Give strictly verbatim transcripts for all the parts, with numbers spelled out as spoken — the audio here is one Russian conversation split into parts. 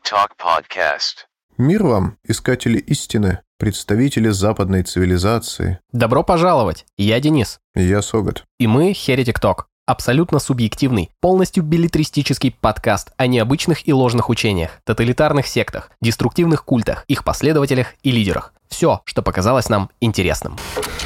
Talk Podcast. Мир вам, искатели истины, представители западной цивилизации. Добро пожаловать, я Денис. И я Согат. И мы Heretic Talk. Абсолютно субъективный, полностью беллетристический подкаст о необычных и ложных учениях, тоталитарных сектах, деструктивных культах, их последователях и лидерах. Все, что показалось нам интересным.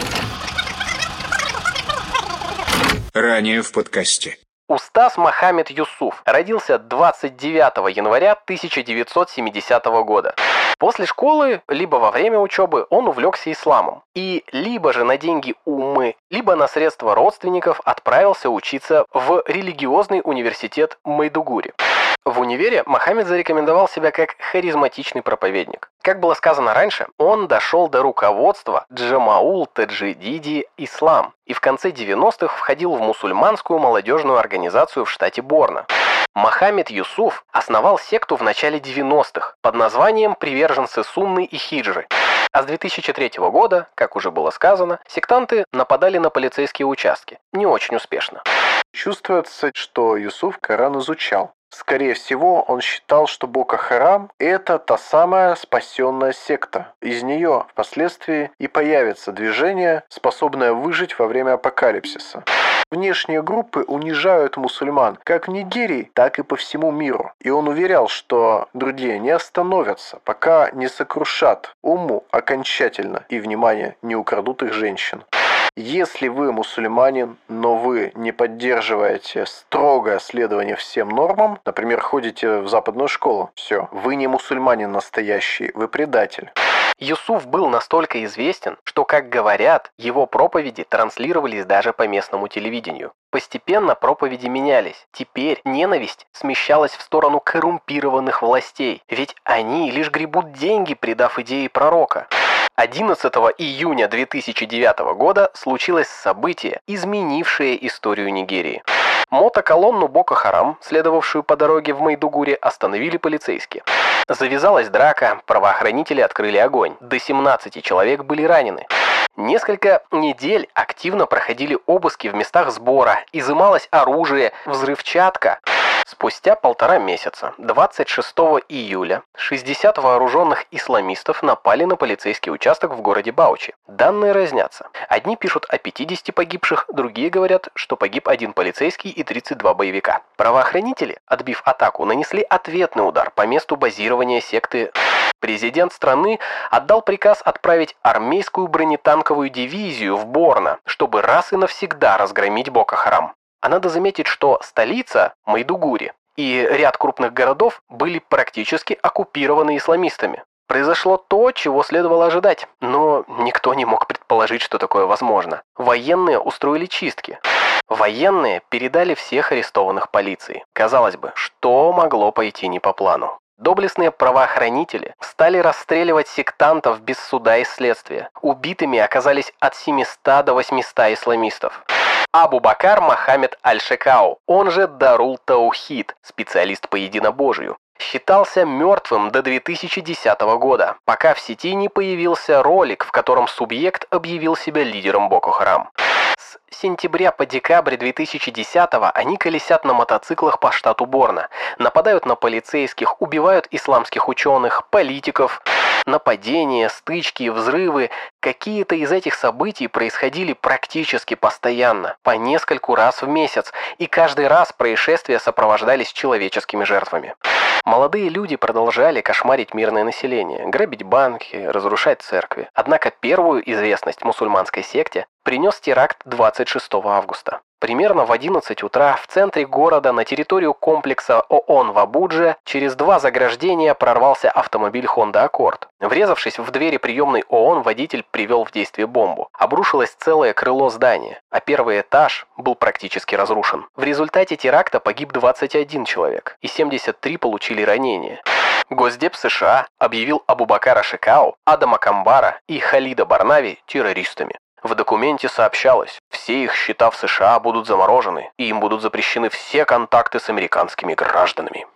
Ранее в подкасте. Устаз Мохаммед Юсуф родился двадцать девятого января тысяча девятьсот семидесятого года. После школы, либо во время учебы, он увлекся исламом. И либо же на деньги уммы, либо на средства родственников отправился учиться в религиозный университет Майдугури. В универе Мохаммед зарекомендовал себя как харизматичный проповедник. Как было сказано раньше, он дошел до руководства Джамаул Таджидиди Ислам и в конце девяностых входил в мусульманскую молодежную организацию в штате Борно. Мохаммед Юсуф основал секту в начале девяностых под названием «Приверженцы Сунны и Хиджры». А с две тысячи третьего года, как уже было сказано, сектанты нападали на полицейские участки. Не очень успешно. Чувствуется, что Юсуф Коран изучал. Скорее всего, он считал, что Боко Харам – это та самая спасенная секта. Из нее впоследствии и появится движение, способное выжить во время апокалипсиса. Внешние группы унижают мусульман как в Нигерии, так и по всему миру. И он уверял, что другие не остановятся, пока не сокрушат умму окончательно и, внимание, не украдут их женщин. Если вы мусульманин, но вы не поддерживаете строгое следование всем нормам, например, ходите в западную школу, все, вы не мусульманин настоящий, вы предатель. Юсуф был настолько известен, что, как говорят, его проповеди транслировались даже по местному телевидению. Постепенно проповеди менялись. Теперь ненависть смещалась в сторону коррумпированных властей, ведь они лишь гребут деньги, придав идеи пророка. одиннадцатого июня две тысячи девятого года случилось событие, изменившее историю Нигерии. Мотоколонну Боко Харам, следовавшую по дороге в Майдугури, остановили полицейские. Завязалась драка, правоохранители открыли огонь. До семнадцати человек были ранены. Несколько недель активно проходили обыски в местах сбора, изымалось оружие, взрывчатка. Спустя полтора месяца, двадцать шестого июля, шестьдесят вооруженных исламистов напали на полицейский участок в городе Баучи. Данные разнятся. Одни пишут о пятидесяти погибших, другие говорят, что погиб один полицейский и тридцать два боевика. Правоохранители, отбив атаку, нанесли ответный удар по месту базирования секты. Президент страны отдал приказ отправить армейскую бронетанковую дивизию в Борно, чтобы раз и навсегда разгромить Боко Харам. А надо заметить, что столица, Майдугури, и ряд крупных городов были практически оккупированы исламистами. Произошло то, чего следовало ожидать, но никто не мог предположить, что такое возможно. Военные устроили чистки. Военные передали всех арестованных полиции. Казалось бы, что могло пойти не по плану? Доблестные правоохранители стали расстреливать сектантов без суда и следствия. Убитыми оказались от семисот до восьмисот исламистов. Абу Бакар Мохаммед Аль-Шекау, он же Дарул Таухид, специалист по единобожию, считался мертвым до две тысячи десятого года, пока в сети не появился ролик, в котором субъект объявил себя лидером Боко Харам. С сентября по декабрь две тысячи десятого они колесят на мотоциклах по штату Борно, нападают на полицейских, убивают исламских ученых, политиков. Нападения, стычки, взрывы, какие-то из этих событий происходили практически постоянно, по нескольку раз в месяц, и каждый раз происшествия сопровождались человеческими жертвами. Молодые люди продолжали кошмарить мирное население, грабить банки, разрушать церкви. Однако первую известность мусульманской секте принес теракт двадцать шестого августа. Примерно в одиннадцать утра в центре города на территорию комплекса ООН в Абудже через два заграждения прорвался автомобиль Honda Accord. Врезавшись в двери приемной ООН, водитель привел в действие бомбу. Обрушилось целое крыло здания, а первый этаж был практически разрушен. В результате теракта погиб двадцать один человек, и семьдесят три получили ранения. Госдеп США объявил Абу Бакара Шекау, Адама Камбара и Халида Барнави террористами. В документе сообщалось, все их счета в США будут заморожены, и им будут запрещены все контакты с американскими гражданами.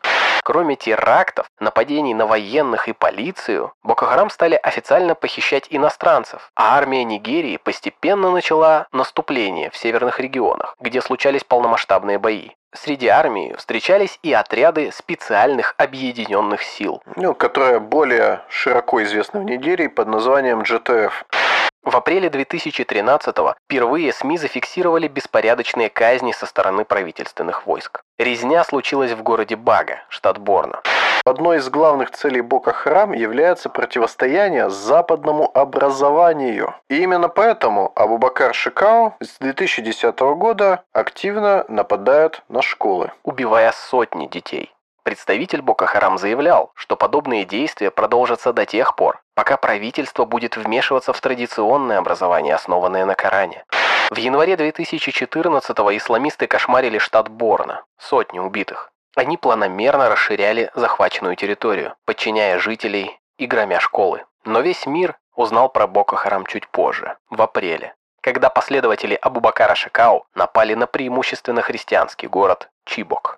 Кроме терактов, нападений на военных и полицию, Боко-Харам стали официально похищать иностранцев, а армия Нигерии постепенно начала наступление в северных регионах, где случались полномасштабные бои. Среди армии встречались и отряды специальных объединенных сил, ну, которые более широко известны в Нигерии под названием джи тэ эф. В апреле две тысячи тринадцатого впервые СМИ зафиксировали беспорядочные казни со стороны правительственных войск. Резня случилась в городе Бага, штат Борно. Одной из главных целей Боко-Харам является противостояние западному образованию. И именно поэтому Абубакар Шекау с две тысячи десятого года активно нападает на школы, убивая сотни детей. Представитель Боко-Харам заявлял, что подобные действия продолжатся до тех пор, пока правительство будет вмешиваться в традиционное образование, основанное на Коране. В январе две тысячи четырнадцатого исламисты кошмарили штат Борно, сотни убитых. Они планомерно расширяли захваченную территорию, подчиняя жителей и громя школы. Но весь мир узнал про Боко-Харам чуть позже, в апреле, когда последователи Абубакара Шекау напали на преимущественно христианский город Чибок.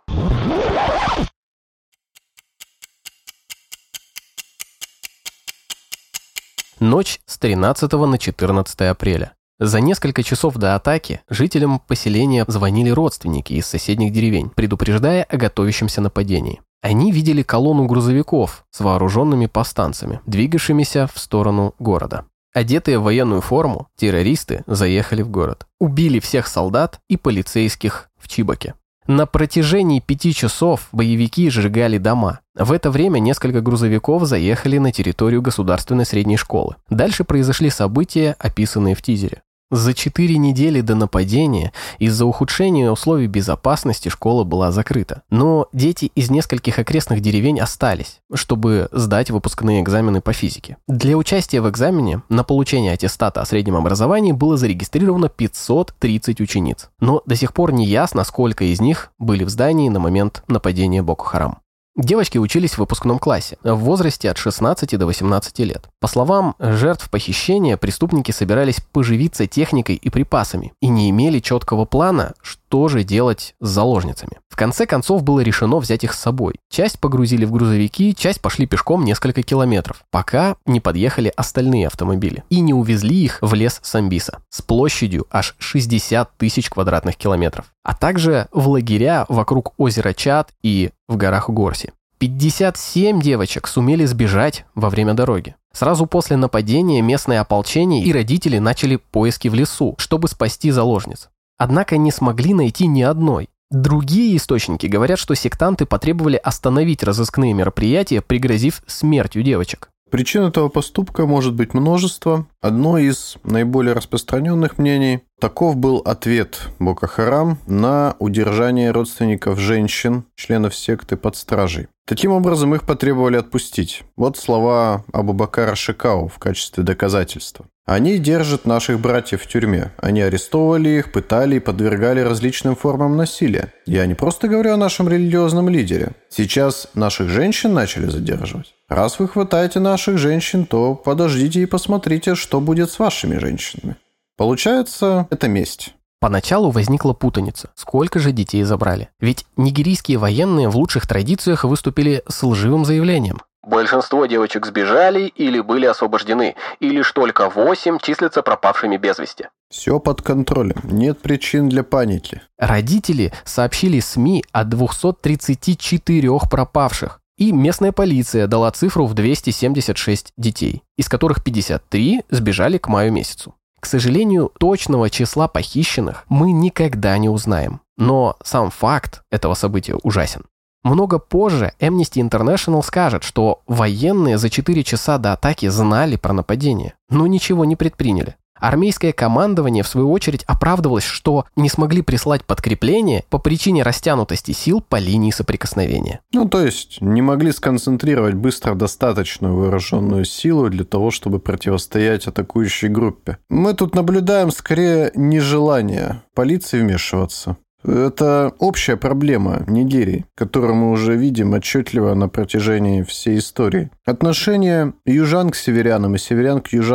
Ночь с тринадцатого на четырнадцатое апреля. За несколько часов до атаки жителям поселения звонили родственники из соседних деревень, предупреждая о готовящемся нападении. Они видели колонну грузовиков с вооруженными повстанцами, двигавшимися в сторону города. Одетые в военную форму, террористы заехали в город, убили всех солдат и полицейских в Чибоке. На протяжении пяти часов боевики сжигали дома. В это время несколько грузовиков заехали на территорию государственной средней школы. Дальше произошли события, описанные в тизере. За четыре недели до нападения из-за ухудшения условий безопасности школа была закрыта. Но дети из нескольких окрестных деревень остались, чтобы сдать выпускные экзамены по физике. Для участия в экзамене на получение аттестата о среднем образовании было зарегистрировано пятьсот тридцать учениц. Но до сих пор не ясно, сколько из них были в здании на момент нападения Боко-Харам. Девочки учились в выпускном классе, в возрасте от шестнадцати до восемнадцати лет. По словам жертв похищения, преступники собирались поживиться техникой и припасами и не имели четкого плана, что же делать с заложницами. В конце концов было решено взять их с собой. Часть погрузили в грузовики, часть пошли пешком несколько километров, пока не подъехали остальные автомобили и не увезли их в лес Самбиса с площадью аж шестьдесят тысяч квадратных километров, а также в лагеря вокруг озера Чад и в горах Горси. пятьдесят семь девочек сумели сбежать во время дороги. Сразу после нападения местное ополчение и родители начали поиски в лесу, чтобы спасти заложниц. Однако не смогли найти ни одной. Другие источники говорят, что сектанты потребовали остановить разыскные мероприятия, пригрозив смертью девочек. Причин этого поступка может быть множество. Одно из наиболее распространенных мнений – таков был ответ Боко-Харам на удержание родственников женщин, членов секты, под стражей. Таким образом, их потребовали отпустить. Вот слова Абубакара Шекау в качестве доказательства. «Они держат наших братьев в тюрьме. Они арестовывали их, пытали и подвергали различным формам насилия. Я не просто говорю о нашем религиозном лидере. Сейчас наших женщин начали задерживать. Раз вы хватаете наших женщин, то подождите и посмотрите, что будет с вашими женщинами». Получается, это месть. Поначалу возникла путаница. Сколько же детей забрали? Ведь нигерийские военные в лучших традициях выступили с лживым заявлением. Большинство девочек сбежали или были освобождены, и лишь только восемь числятся пропавшими без вести. Все под контролем, нет причин для паники. Родители сообщили СМИ о двухстах тридцати четырёх пропавших, и местная полиция дала цифру в двести семьдесят шесть детей, из которых пятьдесят три сбежали к маю месяцу. К сожалению, точного числа похищенных мы никогда не узнаем, но сам факт этого события ужасен. Много позже Amnesty International скажет, что военные за четыре часа до атаки знали про нападение, но ничего не предприняли. Армейское командование, в свою очередь, оправдывалось, что не смогли прислать подкрепление по причине растянутости сил по линии соприкосновения. Ну, то есть, не могли сконцентрировать быстро достаточную вооруженную силу для того, чтобы противостоять атакующей группе. Мы тут наблюдаем скорее нежелание полиции вмешиваться. Это общая проблема Нигерии, которую мы уже видим отчетливо на протяжении всей истории. Отношение южан к северянам и северян к южанам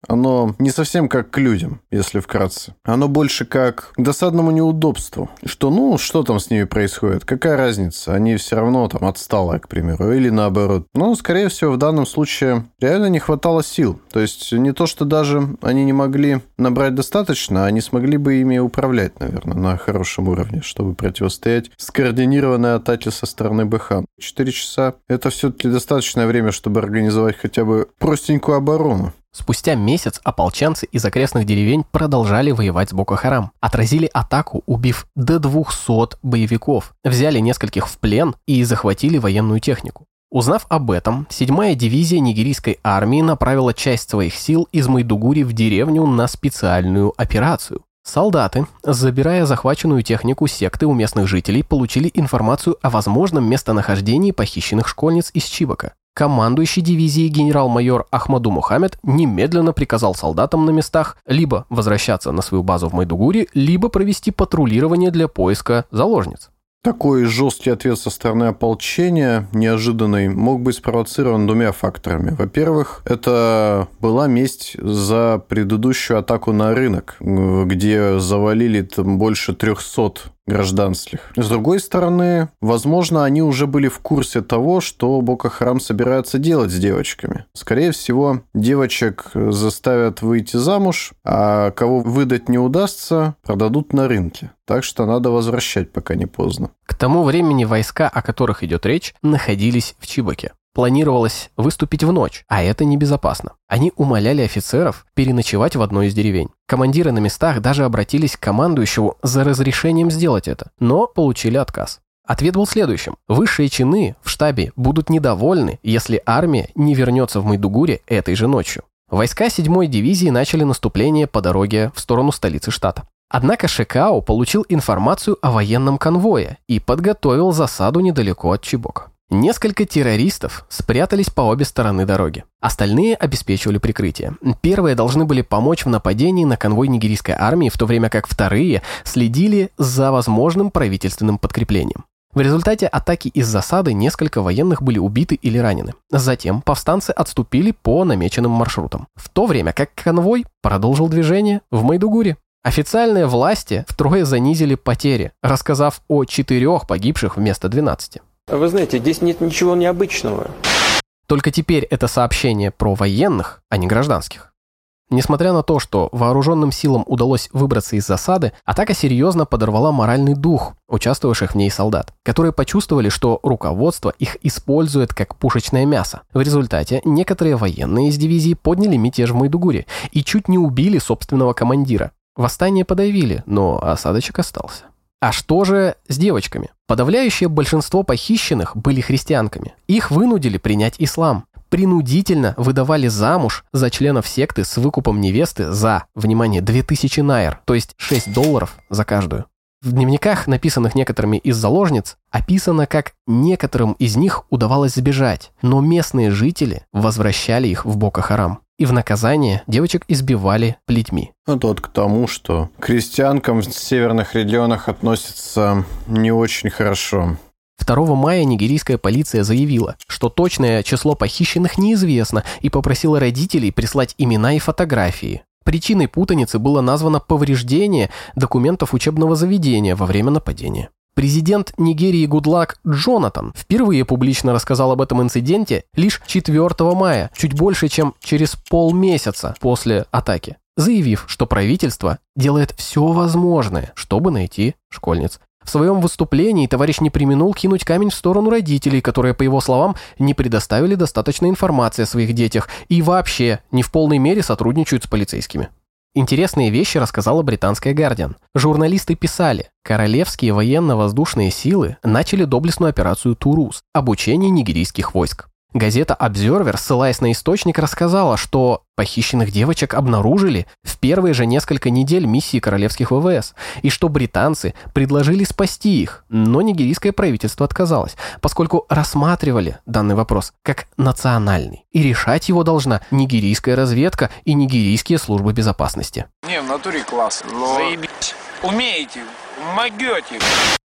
оно не совсем как к людям, если вкратце. Оно больше как к досадному неудобству. Что, ну, что там с ними происходит? Какая разница? Они все равно там отсталые, к примеру, или наоборот. Ну, скорее всего, в данном случае реально не хватало сил. То есть не то, что даже они не могли набрать достаточно, они смогли бы ими управлять, наверное, на хорошем уровне, чтобы противостоять скоординированной атаке со стороны БХ. Четыре часа – это все-таки достаточное время, чтобы организовать хотя бы простенькую оборону. Спустя месяц ополченцы из окрестных деревень продолжали воевать с Боко-Харам. Отразили атаку, убив до двухсот боевиков, взяли нескольких в плен и захватили военную технику. Узнав об этом, седьмая дивизия нигерийской армии направила часть своих сил из Майдугури в деревню на специальную операцию. Солдаты, забирая захваченную технику секты у местных жителей, получили информацию о возможном местонахождении похищенных школьниц из Чибока. Командующий дивизией генерал-майор Ахмаду Мухаммед немедленно приказал солдатам на местах либо возвращаться на свою базу в Майдугури, либо провести патрулирование для поиска заложниц. Такой жесткий ответ со стороны ополчения, неожиданный, мог быть спровоцирован двумя факторами. Во-первых, это была месть за предыдущую атаку на рынок, где завалили там больше трехсот гражданских. С другой стороны, возможно, они уже были в курсе того, что Боко-Харам собирается делать с девочками. Скорее всего, девочек заставят выйти замуж, а кого выдать не удастся, продадут на рынке. Так что надо возвращать, пока не поздно. К тому времени войска, о которых идет речь, находились в Чибоке. Планировалось выступить в ночь, а это небезопасно. Они умоляли офицеров переночевать в одной из деревень. Командиры на местах даже обратились к командующему за разрешением сделать это, но получили отказ. Ответ был следующим. Высшие чины в штабе будут недовольны, если армия не вернется в Майдугури этой же ночью. Войска седьмой дивизии начали наступление по дороге в сторону столицы штата. Однако Шекау получил информацию о военном конвое и подготовил засаду недалеко от Чибока. Несколько террористов спрятались по обе стороны дороги. Остальные обеспечивали прикрытие. Первые должны были помочь в нападении на конвой нигерийской армии, в то время как вторые следили за возможным правительственным подкреплением. В результате атаки из засады несколько военных были убиты или ранены. Затем повстанцы отступили по намеченным маршрутам, в то время как конвой продолжил движение в Майдугури. Официальные власти втрое занизили потери, рассказав о четырех погибших вместо двенадцати. Вы знаете, здесь нет ничего необычного. Только теперь это сообщение про военных, а не гражданских. Несмотря на то, что вооруженным силам удалось выбраться из засады, атака серьезно подорвала моральный дух участвовавших в ней солдат, которые почувствовали, что руководство их использует как пушечное мясо. В результате некоторые военные из дивизии подняли мятеж в Майдугури и чуть не убили собственного командира. Восстание подавили, но осадочек остался. А что же с девочками? Подавляющее большинство похищенных были христианками. Их вынудили принять ислам. Принудительно выдавали замуж за членов секты с выкупом невесты за, внимание, две тысячи найр, то есть шесть долларов за каждую. В дневниках, написанных некоторыми из заложниц, описано, как некоторым из них удавалось сбежать, но местные жители возвращали их в Боко-Харам. И в наказание девочек избивали плетьми. Ну, тут к тому, что к крестьянкам в северных регионах относятся не очень хорошо. второго мая нигерийская полиция заявила, что точное число похищенных неизвестно, и попросила родителей прислать имена и фотографии. Причиной путаницы было названо повреждение документов учебного заведения во время нападения. Президент Нигерии Гудлак Джонатан впервые публично рассказал об этом инциденте лишь четвёртого мая, чуть больше, чем через полмесяца после атаки, заявив, что правительство делает все возможное, чтобы найти школьниц. В своем выступлении товарищ не преминул кинуть камень в сторону родителей, которые, по его словам, не предоставили достаточной информации о своих детях и вообще не в полной мере сотрудничают с полицейскими. Интересные вещи рассказала британская «Гардиан». Журналисты писали, королевские военно-воздушные силы начали доблестную операцию «Турус» – обучение нигерийских войск. Газета «Обзервер», ссылаясь на источник, рассказала, что похищенных девочек обнаружили в первые же несколько недель миссии королевских ВВС, и что британцы предложили спасти их, но нигерийское правительство отказалось, поскольку рассматривали данный вопрос как национальный, и решать его должна нигерийская разведка и нигерийские службы безопасности. Не, в натуре класс. Но... Заебись. Умеете, могете.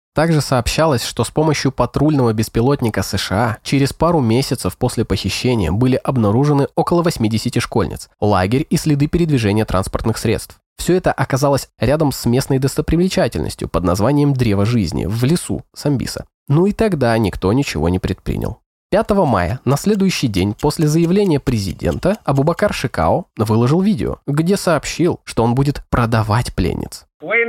Также сообщалось, что с помощью патрульного беспилотника США через пару месяцев после похищения были обнаружены около восьмидесяти школьниц, лагерь и следы передвижения транспортных средств. Все это оказалось рядом с местной достопримечательностью под названием «Древо жизни» в лесу Самбиса. Ну и тогда никто ничего не предпринял. пятого мая, на следующий день после заявления президента, Абубакар Шекау выложил видео, где сообщил, что он будет продавать пленниц.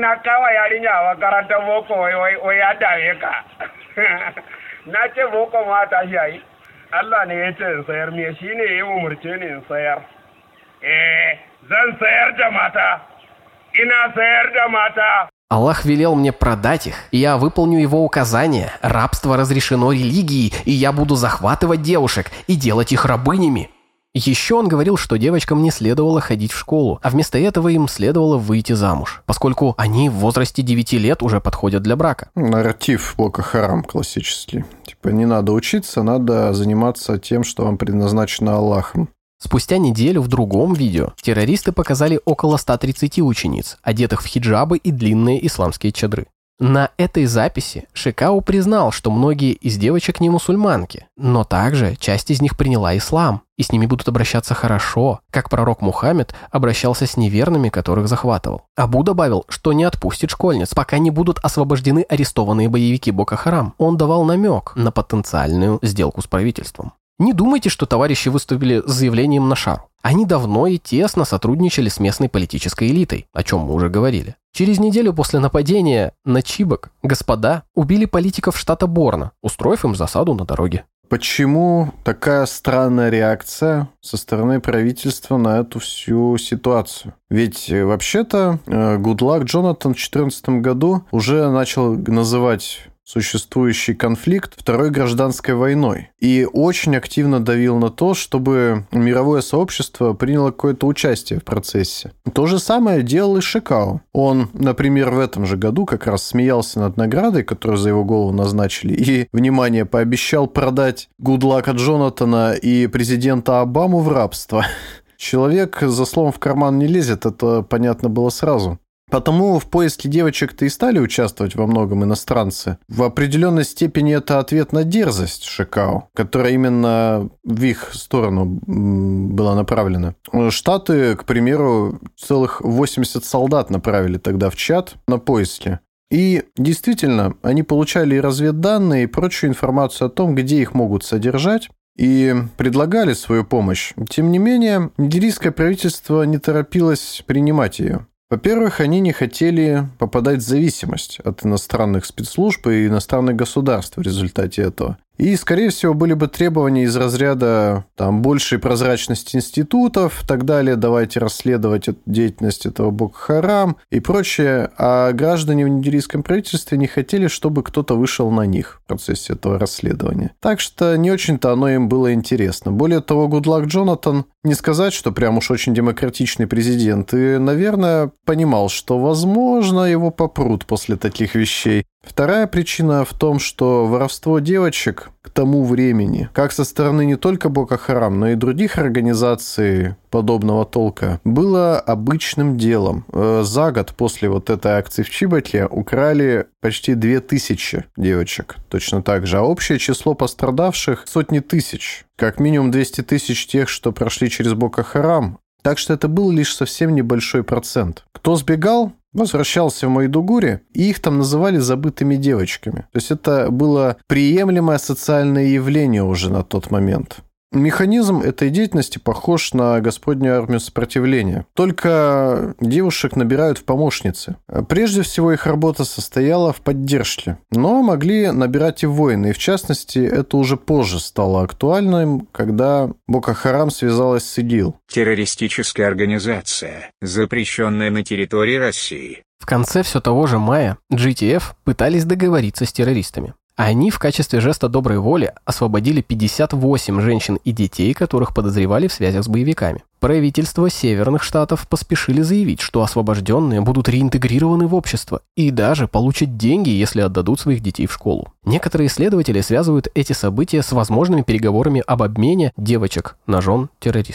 Аллах велел мне продать их, и я выполню его указания. Рабство разрешено религией, и я буду захватывать девушек и делать их рабынями. Еще он говорил, что девочкам не следовало ходить в школу, а вместо этого им следовало выйти замуж, поскольку они в возрасте девяти лет уже подходят для брака. Нарратив Боко Харам классический. Типа не надо учиться, надо заниматься тем, что вам предназначено Аллахом. Спустя неделю в другом видео террористы показали около ста тридцати учениц, одетых в хиджабы и длинные исламские чадры. На этой записи Шекау признал, что многие из девочек не мусульманки, но также часть из них приняла ислам, и с ними будут обращаться хорошо, как пророк Мухаммед обращался с неверными, которых захватывал. Абу добавил, что не отпустит школьниц, пока не будут освобождены арестованные боевики Боко Харам. Он давал намек на потенциальную сделку с правительством. Не думайте, что товарищи выступили с заявлением на шару. Они давно и тесно сотрудничали с местной политической элитой, о чем мы уже говорили. Через неделю после нападения на Чибок господа убили политиков штата Борно, устроив им засаду на дороге. Почему такая странная реакция со стороны правительства на эту всю ситуацию? Ведь вообще-то Гудлак Джонатан в две тысячи четырнадцатом году уже начал называть существующий конфликт Второй гражданской войной. И очень активно давил на то, чтобы мировое сообщество приняло какое-то участие в процессе. То же самое делал и Шекау. Он, например, в этом же году как раз смеялся над наградой, которую за его голову назначили, и, внимание, пообещал продать Гудлака Джонатана и президента Обаму в рабство. Человек за словом в карман не лезет, это понятно было сразу. Потому в поиске девочек-то и стали участвовать во многом иностранцы. В определенной степени это ответ на дерзость Шекау, которая именно в их сторону была направлена. Штаты, к примеру, целых восемьдесят солдат направили тогда в Чад на поиски. И действительно, они получали и разведданные, и прочую информацию о том, где их могут содержать, и предлагали свою помощь. Тем не менее, нигерийское правительство не торопилось принимать ее. Во-первых, они не хотели попадать в зависимость от иностранных спецслужб и иностранных государств в результате этого. И, скорее всего, были бы требования из разряда там, большей прозрачности институтов, так далее, давайте расследовать деятельность этого Боко Харам и прочее. А граждане в нигерийском правительстве не хотели, чтобы кто-то вышел на них в процессе этого расследования. Так что не очень-то оно им было интересно. Более того, Гудлак Джонатан, не сказать, что прям уж очень демократичный президент, и, наверное, понимал, что, возможно, его попрут после таких вещей. Вторая причина в том, что воровство девочек к тому времени, как со стороны не только Боко Харам, но и других организаций подобного толка, было обычным делом. За год после вот этой акции в Чибоке украли почти две тысячи девочек, точно так же. А общее число пострадавших сотни тысяч. Как минимум двести тысяч тех, что прошли через Боко Харам. Так что это был лишь совсем небольшой процент. Кто сбегал? Возвращался в Майдугури, и их там называли забытыми девочками. То есть это было приемлемое социальное явление уже на тот момент. Механизм этой деятельности похож на Господнюю армию сопротивления. Только девушек набирают в помощницы. Прежде всего, их работа состояла в поддержке. Но могли набирать и воины. И в частности, это уже позже стало актуальным, когда Боко Харам связалась с ИГИЛ. Террористическая организация, запрещенная на территории России. В конце все того же мая джи ти эф пытались договориться с террористами. Они в качестве жеста доброй воли освободили пятьдесят восемь женщин и детей, которых подозревали в связях с боевиками. Правительства северных штатов поспешили заявить, что освобожденные будут реинтегрированы в общество и даже получат деньги, если отдадут своих детей в школу. Некоторые исследователи связывают эти события с возможными переговорами об обмене девочек на жен террористов.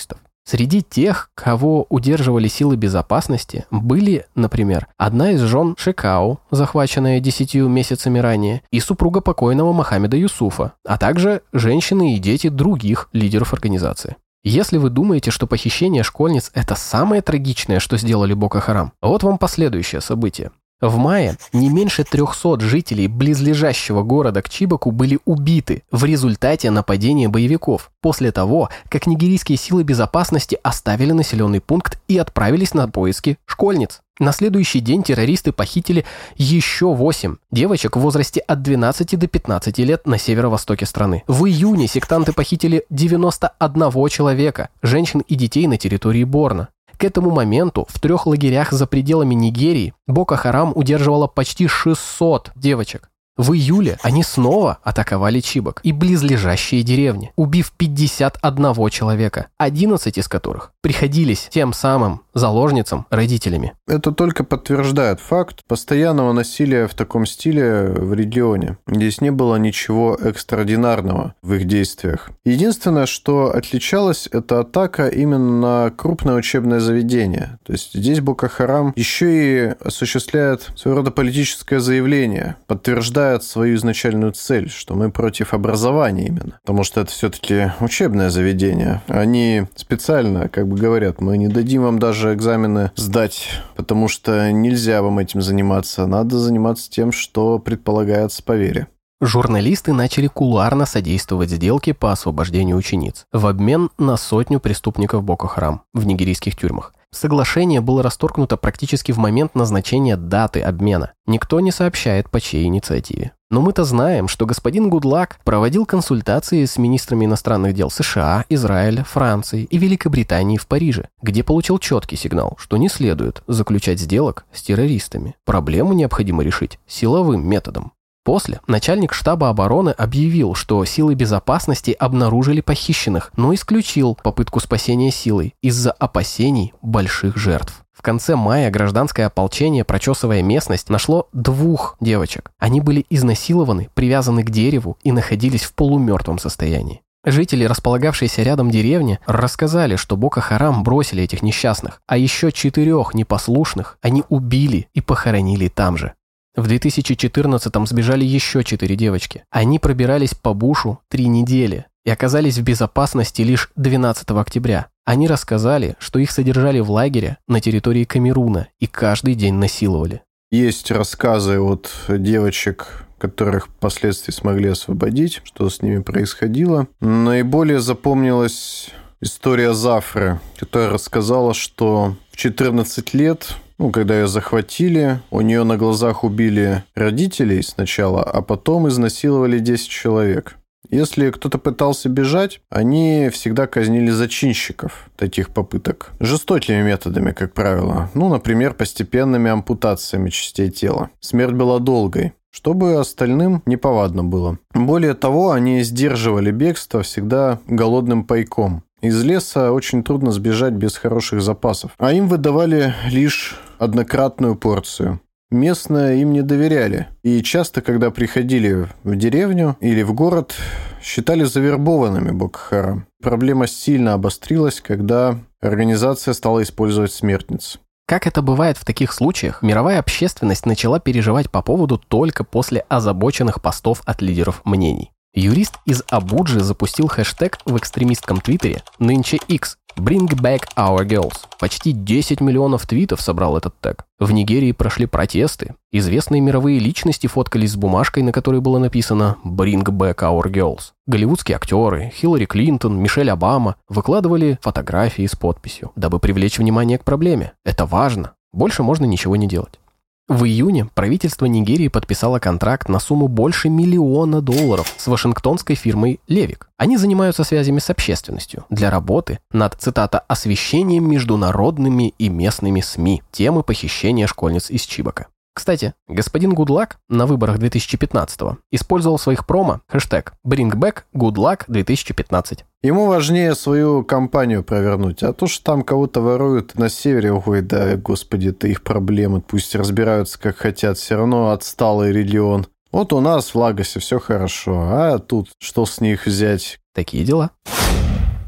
Среди тех, кого удерживали силы безопасности, были, например, одна из жен Шекау, захваченная десятью месяцами ранее, и супруга покойного Мохаммеда Юсуфа, а также женщины и дети других лидеров организации. Если вы думаете, что похищение школьниц – это самое трагичное, что сделали Боко Харам, вот вам последующее событие. В мае не меньше трехсот жителей близлежащего города к Чибоку были убиты в результате нападения боевиков, после того, как нигерийские силы безопасности оставили населенный пункт и отправились на поиски школьниц. На следующий день террористы похитили еще восемь девочек в возрасте от двенадцати до пятнадцати лет на северо-востоке страны. В июне сектанты похитили девяносто одного человека, женщин и детей на территории Борно. К этому моменту в трех лагерях за пределами Нигерии Боко Харам удерживала почти шестьсот девочек. В июле они снова атаковали Чибок и близлежащие деревни, убив пятьдесят одного человека, одиннадцать из которых приходились тем самым заложницам родителями. Это только подтверждает факт постоянного насилия в таком стиле в регионе. Здесь не было ничего экстраординарного в их действиях. Единственное, что отличалось, это атака именно на крупное учебное заведение. То есть здесь Боко Харам еще и осуществляет своего рода политическое заявление, подтверждая свою изначальную цель, что мы против образования именно. Потому что это все-таки учебное заведение. Они специально, как бы говорят, мы не дадим вам даже экзамены сдать, потому что нельзя вам этим заниматься. Надо заниматься тем, что предполагается по вере. Журналисты начали кулуарно содействовать сделке по освобождению учениц в обмен на сотню преступников Боко Харам в нигерийских тюрьмах. Соглашение было расторгнуто практически в момент назначения даты обмена. Никто не сообщает, по чьей инициативе. Но мы-то знаем, что господин Гудлак проводил консультации с министрами иностранных дел США, Израиля, Франции и Великобритании в Париже, где получил четкий сигнал, что не следует заключать сделок с террористами. Проблему необходимо решить силовым методом. После начальник штаба обороны объявил, что силы безопасности обнаружили похищенных, но исключил попытку спасения силой из-за опасений больших жертв. В конце мая гражданское ополчение, прочесывая местность, нашло двух девочек. Они были изнасилованы, привязаны к дереву и находились в полумертвом состоянии. Жители, располагавшиеся рядом деревни, рассказали, что Боко Харам бросили этих несчастных, а еще четырех непослушных они убили и похоронили там же. В две тысячи четырнадцатом сбежали еще четыре девочки. Они пробирались по бушу три недели и оказались в безопасности лишь двенадцатого октября. Они рассказали, что их содержали в лагере на территории Камеруна и каждый день насиловали. Есть рассказы от девочек, которых впоследствии смогли освободить, что с ними происходило. Наиболее запомнилась история Зафры, которая рассказала, что в четырнадцать лет... Ну, когда ее захватили, у нее на глазах убили родителей сначала, а потом изнасиловали десять человек. Если кто-то пытался бежать, они всегда казнили зачинщиков таких попыток. Жестокими методами, как правило. Ну, например, постепенными ампутациями частей тела. Смерть была долгой, чтобы остальным неповадно было. Более того, они сдерживали бегство всегда голодным пайком. Из леса очень трудно сбежать без хороших запасов, а им выдавали лишь однократную порцию. Местные им не доверяли, и часто, когда приходили в деревню или в город, считали завербованными Боко Харам. Проблема сильно обострилась, когда организация стала использовать смертниц. Как это бывает в таких случаях, мировая общественность начала переживать по поводу только после озабоченных постов от лидеров мнений. Юрист из Абуджи запустил хэштег в экстремистском твиттере «Нынче X» «Bring back our girls». Почти десять миллионов твитов собрал этот тег. В Нигерии прошли протесты. Известные мировые личности фоткались с бумажкой, на которой было написано «Bring back our girls». Голливудские актеры, Хиллари Клинтон, Мишель Обама выкладывали фотографии с подписью, дабы привлечь внимание к проблеме. Это важно. Больше можно ничего не делать. В июне правительство Нигерии подписало контракт на сумму больше миллиона долларов с вашингтонской фирмой «Левик». Они занимаются связями с общественностью для работы над, цитата, «освещением международными и местными СМИ темы похищения школьниц из Чибока». Кстати, господин Гудлак на выборах две тысячи пятнадцатого использовал в своих промо хэштег «Bring back Good Luck две тысячи пятнадцать». Ему важнее свою кампанию провернуть, а то, что там кого-то воруют на севере, ой, да, господи, это их проблемы, пусть разбираются как хотят, все равно отсталый регион. Вот у нас в Лагосе все хорошо, а тут что с них взять? Такие дела.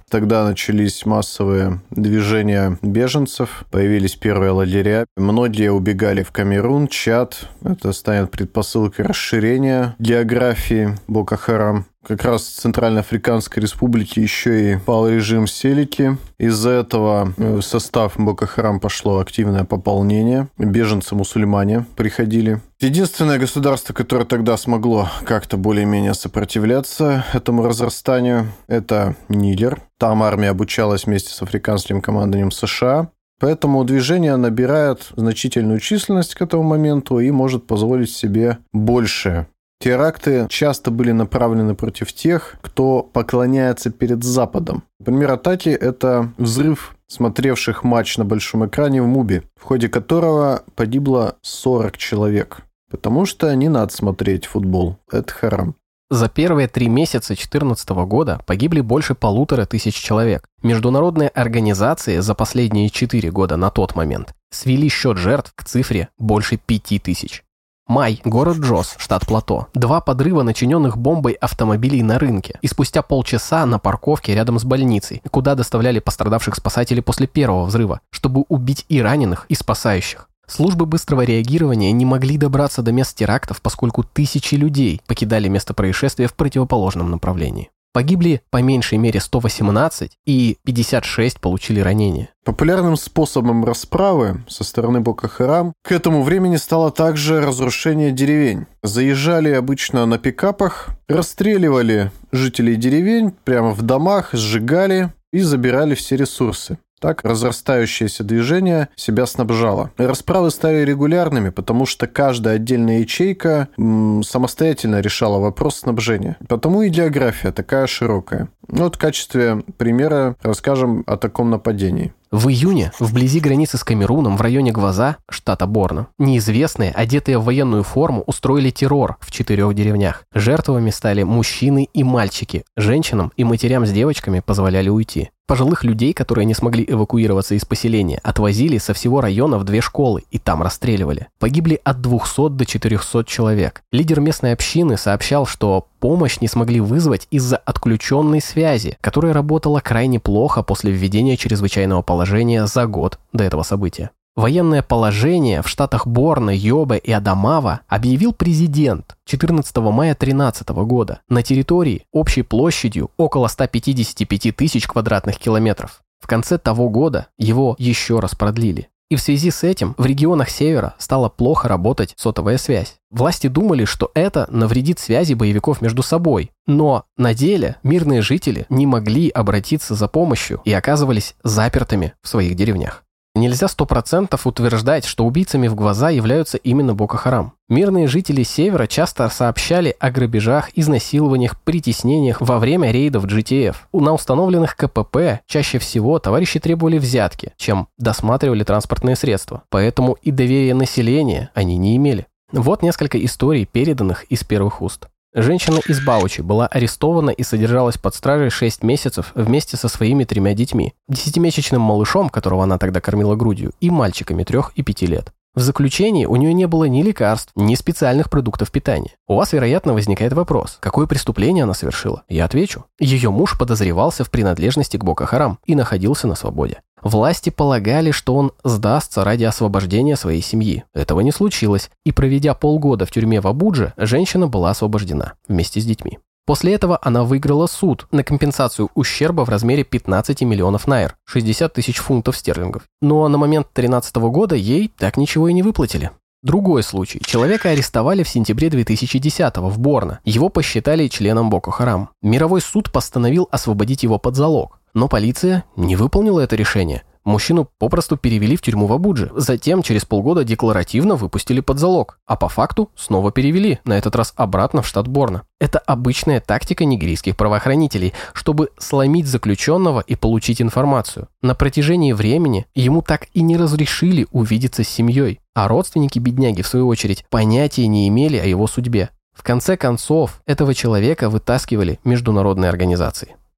Тогда начались массовые движения беженцев, появились первые лагеря. Многие убегали в Камерун, Чад. Это станет предпосылкой расширения географии Боко-Харам. Как раз в Центральноафриканской Республике еще и пал режим Селики. Из-за этого в состав Боко-Харам пошло активное пополнение. Беженцы-мусульмане приходили. Единственное государство, которое тогда смогло как-то более-менее сопротивляться этому разрастанию, это Нигер. Там армия обучалась вместе с африканским командованием США. Поэтому движение набирает значительную численность к этому моменту и может позволить себе большее. Теракты часто были направлены против тех, кто поклоняется перед Западом. Например, атаки – это взрыв смотревших матч на большом экране в Муби, в ходе которого погибло сорок человек. Потому что не надо смотреть футбол. Это харам. За первые три месяца две тысячи четырнадцатого года погибли больше полутора тысяч человек. Международные организации за последние четыре года на тот момент свели счет жертв к цифре больше пяти тысяч. Май, город Джос, штат Плато. Два подрыва начиненных бомбой автомобилей на рынке. И спустя полчаса на парковке рядом с больницей, куда доставляли пострадавших спасатели после первого взрыва, чтобы убить и раненых, и спасающих. Службы быстрого реагирования не могли добраться до мест терактов, поскольку тысячи людей покидали место происшествия в противоположном направлении. Погибли по меньшей мере сто восемнадцать, и пятьдесят шесть получили ранения. Популярным способом расправы со стороны Боко-Харам к этому времени стало также разрушение деревень. Заезжали обычно на пикапах, расстреливали жителей деревень прямо в домах, сжигали и забирали все ресурсы. Так разрастающееся движение себя снабжало. Расправы стали регулярными, потому что каждая отдельная ячейка м, самостоятельно решала вопрос снабжения. Потому и география такая широкая. Вот в качестве примера расскажем о таком нападении. В июне, вблизи границы с Камеруном, в районе Гваза, штата Борно, неизвестные, одетые в военную форму, устроили террор в четырех деревнях. Жертвами стали мужчины и мальчики. Женщинам и матерям с девочками позволяли уйти. Пожилых людей, которые не смогли эвакуироваться из поселения, отвозили со всего района в две школы и там расстреливали. Погибли от двухсот до четырехсот человек. Лидер местной общины сообщал, что помощь не смогли вызвать из-за отключенной связи, которая работала крайне плохо после введения чрезвычайного положения за год до этого события. Военное положение в штатах Борно, Йобе и Адамава объявил президент четырнадцатого мая две тысячи тринадцатого года на территории общей площадью около ста пятидесяти пяти тысяч квадратных километров. В конце того года его еще раз продлили. И в связи с этим в регионах севера стала плохо работать сотовая связь. Власти думали, что это навредит связи боевиков между собой. Но на деле мирные жители не могли обратиться за помощью и оказывались запертыми в своих деревнях. Нельзя сто процентов утверждать, что убийцами в Гваза являются именно Боко-Харам. Мирные жители Севера часто сообщали о грабежах, изнасилованиях, притеснениях во время рейдов джи ти эф. На установленных ка пэ пэ чаще всего товарищи требовали взятки, чем досматривали транспортные средства. Поэтому и доверия населения они не имели. Вот несколько историй, переданных из первых уст. Женщина из Баучи была арестована и содержалась под стражей шесть месяцев вместе со своими тремя детьми, десятимесячным малышом, которого она тогда кормила грудью, и мальчиками трех и пяти лет. В заключении у нее не было ни лекарств, ни специальных продуктов питания. У вас, вероятно, возникает вопрос, какое преступление она совершила? Я отвечу. Ее муж подозревался в принадлежности к Боко-Харам и находился на свободе. Власти полагали, что он сдастся ради освобождения своей семьи. Этого не случилось, и проведя полгода в тюрьме в Абудже, женщина была освобождена вместе с детьми. После этого она выиграла суд на компенсацию ущерба в размере пятнадцати миллионов найр, шестьдесят тысяч фунтов стерлингов. Но на момент две тысячи тринадцатого года ей так ничего и не выплатили. Другой случай. Человека арестовали в сентябре две тысячи десятого в Борно. Его посчитали членом Боко-Харам. Мировой суд постановил освободить его под залог. Но полиция не выполнила это решение. Мужчину попросту перевели в тюрьму в Абудже. Затем через полгода декларативно выпустили под залог. А по факту снова перевели, на этот раз обратно в штат Борно. Это обычная тактика нигерийских правоохранителей, чтобы сломить заключенного и получить информацию. На протяжении времени ему так и не разрешили увидеться с семьей. А родственники бедняги, в свою очередь, понятия не имели о его судьбе. В конце концов, этого человека вытаскивали международные организации.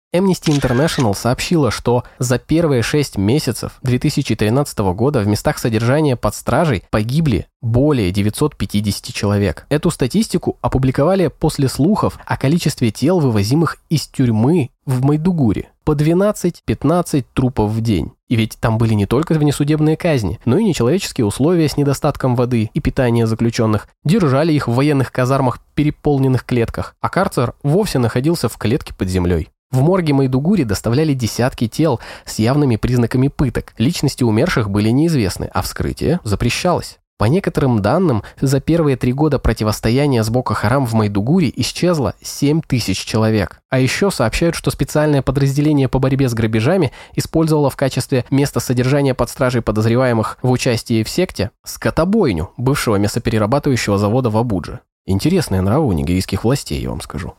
Amnesty International сообщила, что за первые шесть месяцев две тысячи тринадцатого года в местах содержания под стражей погибли более девятьсот пятьдесят человек. Эту статистику опубликовали после слухов о количестве тел, вывозимых из тюрьмы в Майдугури. По двенадцать-пятнадцать трупов в день. И ведь там были не только внесудебные казни, но и нечеловеческие условия с недостатком воды и питания заключенных. Держали их в военных казармах, переполненных клетках, а карцер вовсе находился в клетке под землей. В морге Майдугури доставляли десятки тел с явными признаками пыток. Личности умерших были неизвестны, а вскрытие запрещалось. По некоторым данным, за первые три года противостояния с Боко-Харам в Майдугури исчезло семь тысяч человек. А еще сообщают, что специальное подразделение по борьбе с грабежами использовало в качестве места содержания под стражей подозреваемых в участии в секте скотобойню бывшего мясоперерабатывающего завода в Абудже. Интересные нравы у нигерийских властей, я вам скажу.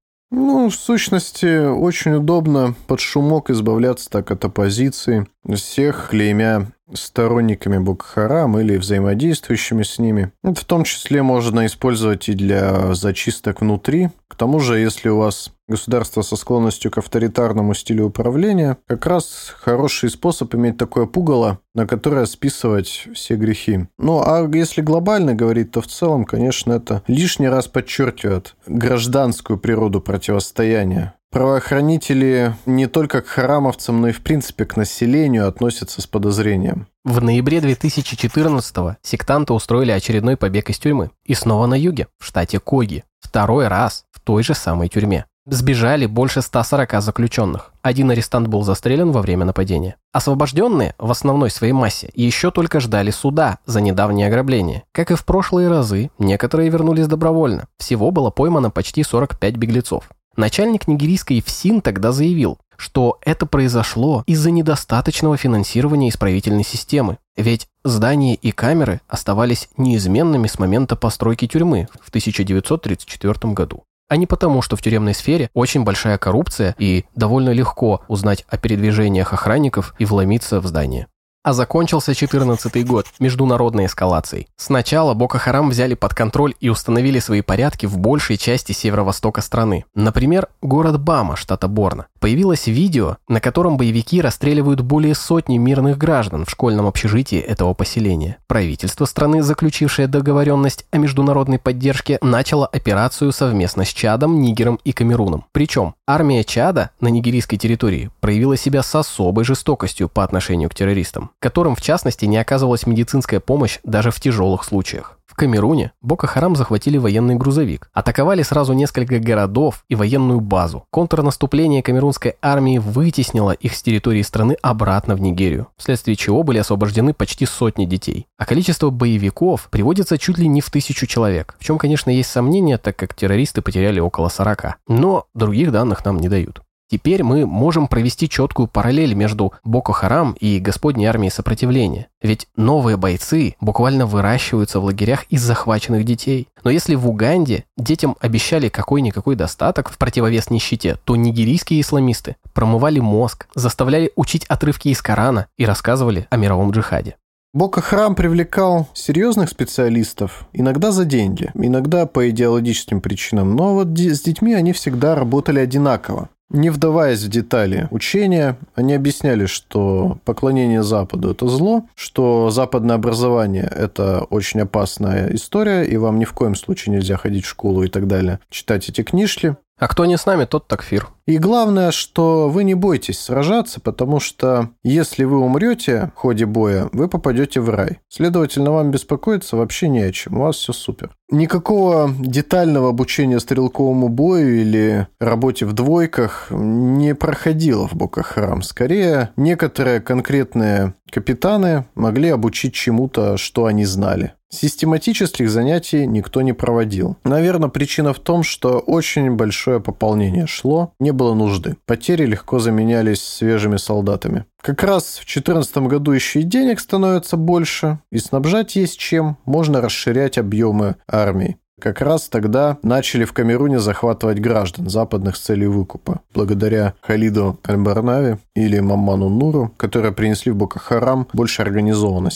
Ну, в сущности, очень удобно под шумок избавляться так от оппозиции, всех клеймя сторонниками Боко-Харам или взаимодействующими с ними. Это в том числе можно использовать и для зачисток внутри. К тому же, если у вас государство со склонностью к авторитарному стилю управления, как раз хороший способ иметь такое пугало, на которое списывать все грехи. Ну, а если глобально говорить, то в целом, конечно, это лишний раз подчеркивает гражданскую природу противостояния. Правоохранители не только к харамовцам, но и в принципе к населению относятся с подозрением. В ноябре две тысячи четырнадцатого сектанты устроили очередной побег из тюрьмы. И снова на юге, в штате Коги. Второй раз в той же самой тюрьме. Сбежали больше ста сорока заключенных. Один арестант был застрелен во время нападения. Освобожденные, в основной своей массе, еще только ждали суда за недавнее ограбление. Как и в прошлые разы, некоторые вернулись добровольно. Всего было поймано почти сорок пять беглецов. Начальник нигерийской ФСИН тогда заявил, что это произошло из-за недостаточного финансирования исправительной системы. Ведь здания и камеры оставались неизменными с момента постройки тюрьмы в тысяча девятьсот тридцать четвёртом году. А не потому, что в тюремной сфере очень большая коррупция и довольно легко узнать о передвижениях охранников и вломиться в здание. А закончился четырнадцатый год международной эскалацией. Сначала Боко-Харам взяли под контроль и установили свои порядки в большей части северо-востока страны. Например, город Бама, штата Борно. Появилось видео, на котором боевики расстреливают более сотни мирных граждан в школьном общежитии этого поселения. Правительство страны, заключившее договоренность о международной поддержке, начало операцию совместно с Чадом, Нигером и Камеруном. Причем армия Чада на нигерийской территории проявила себя с особой жестокостью по отношению к террористам, которым в частности не оказывалась медицинская помощь даже в тяжелых случаях. В Камеруне Боко-Харам захватили военный грузовик, атаковали сразу несколько городов и военную базу. Контрнаступление камерунской армии вытеснило их с территории страны обратно в Нигерию, вследствие чего были освобождены почти сотни детей. А количество боевиков приводится чуть ли не в тысячу человек, в чем, конечно, есть сомнения, так как террористы потеряли около сорока. Но других данных нам не дают. Теперь мы можем провести четкую параллель между Боко-Харам и Господней армией сопротивления. Ведь новые бойцы буквально выращиваются в лагерях из захваченных детей. Но если в Уганде детям обещали какой-никакой достаток в противовес нищете, то нигерийские исламисты промывали мозг, заставляли учить отрывки из Корана и рассказывали о мировом джихаде. Боко-Харам привлекал серьезных специалистов, иногда за деньги, иногда по идеологическим причинам, но вот с детьми они всегда работали одинаково. Не вдаваясь в детали учения, они объясняли, что поклонение Западу – это зло, что западное образование – это очень опасная история, и вам ни в коем случае нельзя ходить в школу и так далее, читать эти книжки. А кто не с нами, тот такфир. И главное, что вы не бойтесь сражаться, потому что если вы умрете в ходе боя, вы попадете в рай. Следовательно, вам беспокоиться вообще не о чем, у вас все супер. Никакого детального обучения стрелковому бою или работе в двойках не проходило в Боко-Харам. Скорее, некоторые конкретные капитаны могли обучить чему-то, что они знали. Систематических занятий никто не проводил. Наверное, причина в том, что очень большое пополнение шло, не было нужды. Потери легко заменялись свежими солдатами. Как раз в две тысячи четырнадцатом году еще и денег становится больше, и снабжать есть чем, можно расширять объемы армии. Как раз тогда начали в Камеруне захватывать граждан западных с целью выкупа, благодаря Халиду Аль-Барнави или Мамману Нуру, которые принесли в Боко-Харам больше организованности.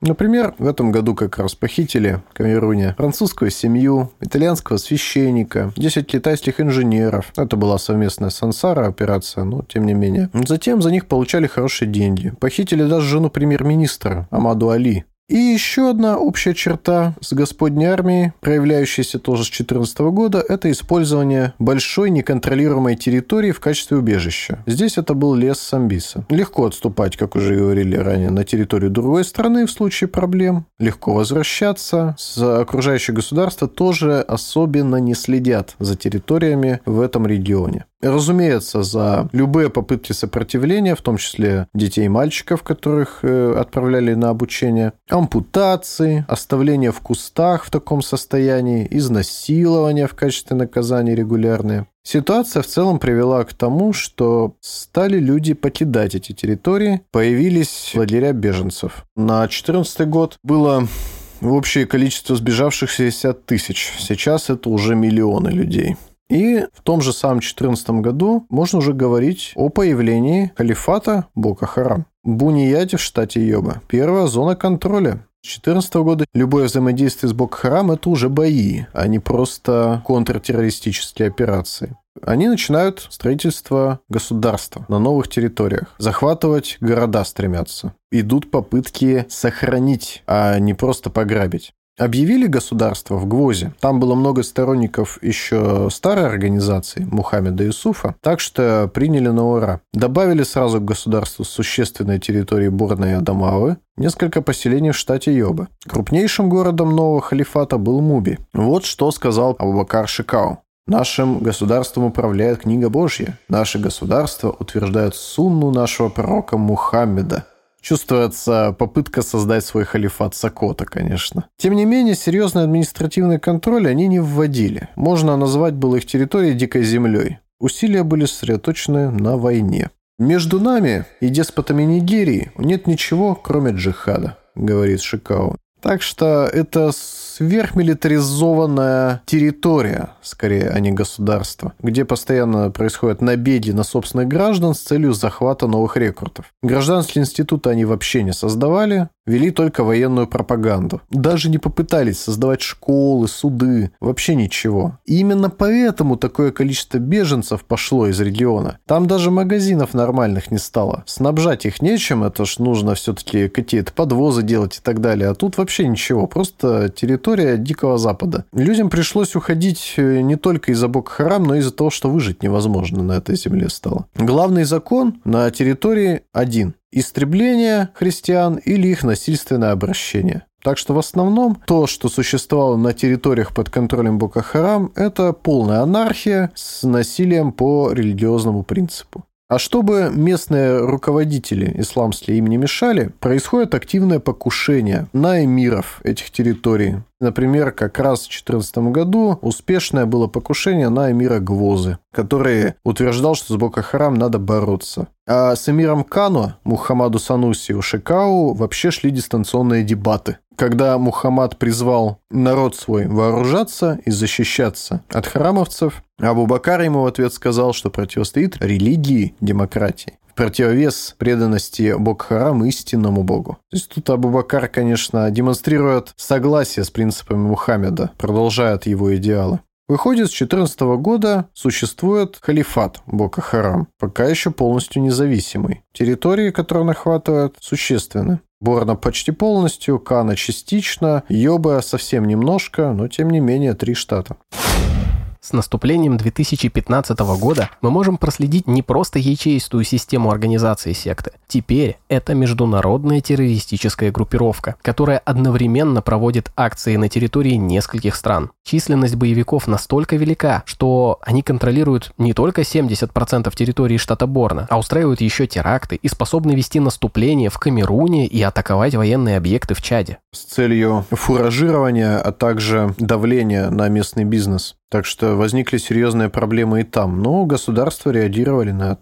Например, в этом году как раз похитили в Камеруне французскую семью, итальянского священника, десять китайских инженеров. Это была совместная Сансара операция, но тем не менее. Затем за них получали хорошие деньги. Похитили даже жену премьер-министра Амаду Али. И еще одна общая черта с Господней армией, проявляющаяся тоже с две тысячи четырнадцатого года, это использование большой неконтролируемой территории в качестве убежища. Здесь это был лес Самбиса. Легко отступать, как уже говорили ранее, на территорию другой страны в случае проблем. Легко возвращаться. За окружающие государства тоже особенно не следят за территориями в этом регионе. Разумеется, за любые попытки сопротивления, в том числе детей и мальчиков, которых э, отправляли на обучение, ампутации, оставление в кустах в таком состоянии, изнасилования в качестве наказания регулярные. Ситуация в целом привела к тому, что стали люди покидать эти территории, появились лагеря беженцев. На две тысячи четырнадцатый год было общее количество сбежавших шестьдесят тысяч. Сейчас это уже миллионы людей. И в том же самом две тысячи четырнадцатом году можно уже говорить о появлении халифата Боко-Харам. Бунияди в штате Йоба. Первая зона контроля. С две тысячи четырнадцатого года любое взаимодействие с Боко-Харам – это уже бои, а не просто контртеррористические операции. Они начинают строительство государства на новых территориях. Захватывать города стремятся. Идут попытки сохранить, а не просто пограбить. Объявили государство в Гвозе. Там было много сторонников еще старой организации Мухаммеда Юсуфа, так что приняли на ура. Добавили сразу к государству существенной территории Борно и Адамавы, несколько поселений в штате Йоба. Крупнейшим городом нового халифата был Муби. Вот что сказал Абубакар Шикау. «Нашим государством управляет книга Божья. Наше государство утверждает сунну нашего пророка Мухаммеда». Чувствуется попытка создать свой халифат Сокота, конечно. Тем не менее, серьезный административный контроль они не вводили. Можно назвать было их территорией дикой землей. Усилия были сосредоточены на войне. «Между нами и деспотами Нигерии нет ничего, кроме джихада», говорит Шикау. Так что это сверхмилитаризованная территория, скорее, а не государство, где постоянно происходят набеги на собственных граждан с целью захвата новых рекрутов. Гражданские институты они вообще не создавали, вели только военную пропаганду. Даже не попытались создавать школы, суды, вообще ничего. И именно поэтому такое количество беженцев пошло из региона. Там даже магазинов нормальных не стало. Снабжать их нечем, это ж нужно все-таки какие-то подвозы делать и так далее. А тут вообще ничего, просто территория Дикого Запада. Людям пришлось уходить не только из-за Боко-Харам, но и из-за того, что выжить невозможно на этой земле стало. Главный закон на территории один. Истребление христиан или их насильственное обращение. Так что в основном то, что существовало на территориях под контролем Боко-Харам, это полная анархия с насилием по религиозному принципу. А чтобы местные руководители исламские им не мешали, происходит активное покушение на эмиров этих территорий. Например, как раз в две тысячи четырнадцатом году успешное было покушение на эмира Гвозы, который утверждал, что с Боко-Харам надо бороться. А с эмиром Кано, Мухаммаду Сануси Шикау, вообще шли дистанционные дебаты. Когда Мухаммад призвал народ свой вооружаться и защищаться от харамовцев, Абу-Бакр ему в ответ сказал, что противостоит религии демократии. В противовес преданности Боко-Харам истинному богу. То есть тут Абу-Бакр, конечно, демонстрирует согласие с принципами Мухаммеда, продолжает его идеалы. Выходит, с две тысячи четырнадцатого года существует халифат Боко-Харам, пока еще полностью независимый. Территории, которые он охватывает, существенны. Борно почти полностью, Кано частично, Йоба совсем немножко, но тем не менее три штата. С наступлением две тысячи пятнадцатого года мы можем проследить не просто ячеистую систему организации секты. Теперь это международная террористическая группировка, которая одновременно проводит акции на территории нескольких стран. Численность боевиков настолько велика, что они контролируют не только семьдесят процентов территории штата Борно, а устраивают еще теракты и способны вести наступление в Камеруне и атаковать военные объекты в Чаде. С целью фуражирования, а также давления на местный бизнес. Так что возникли серьезные проблемы и там, но государства реагировали на это.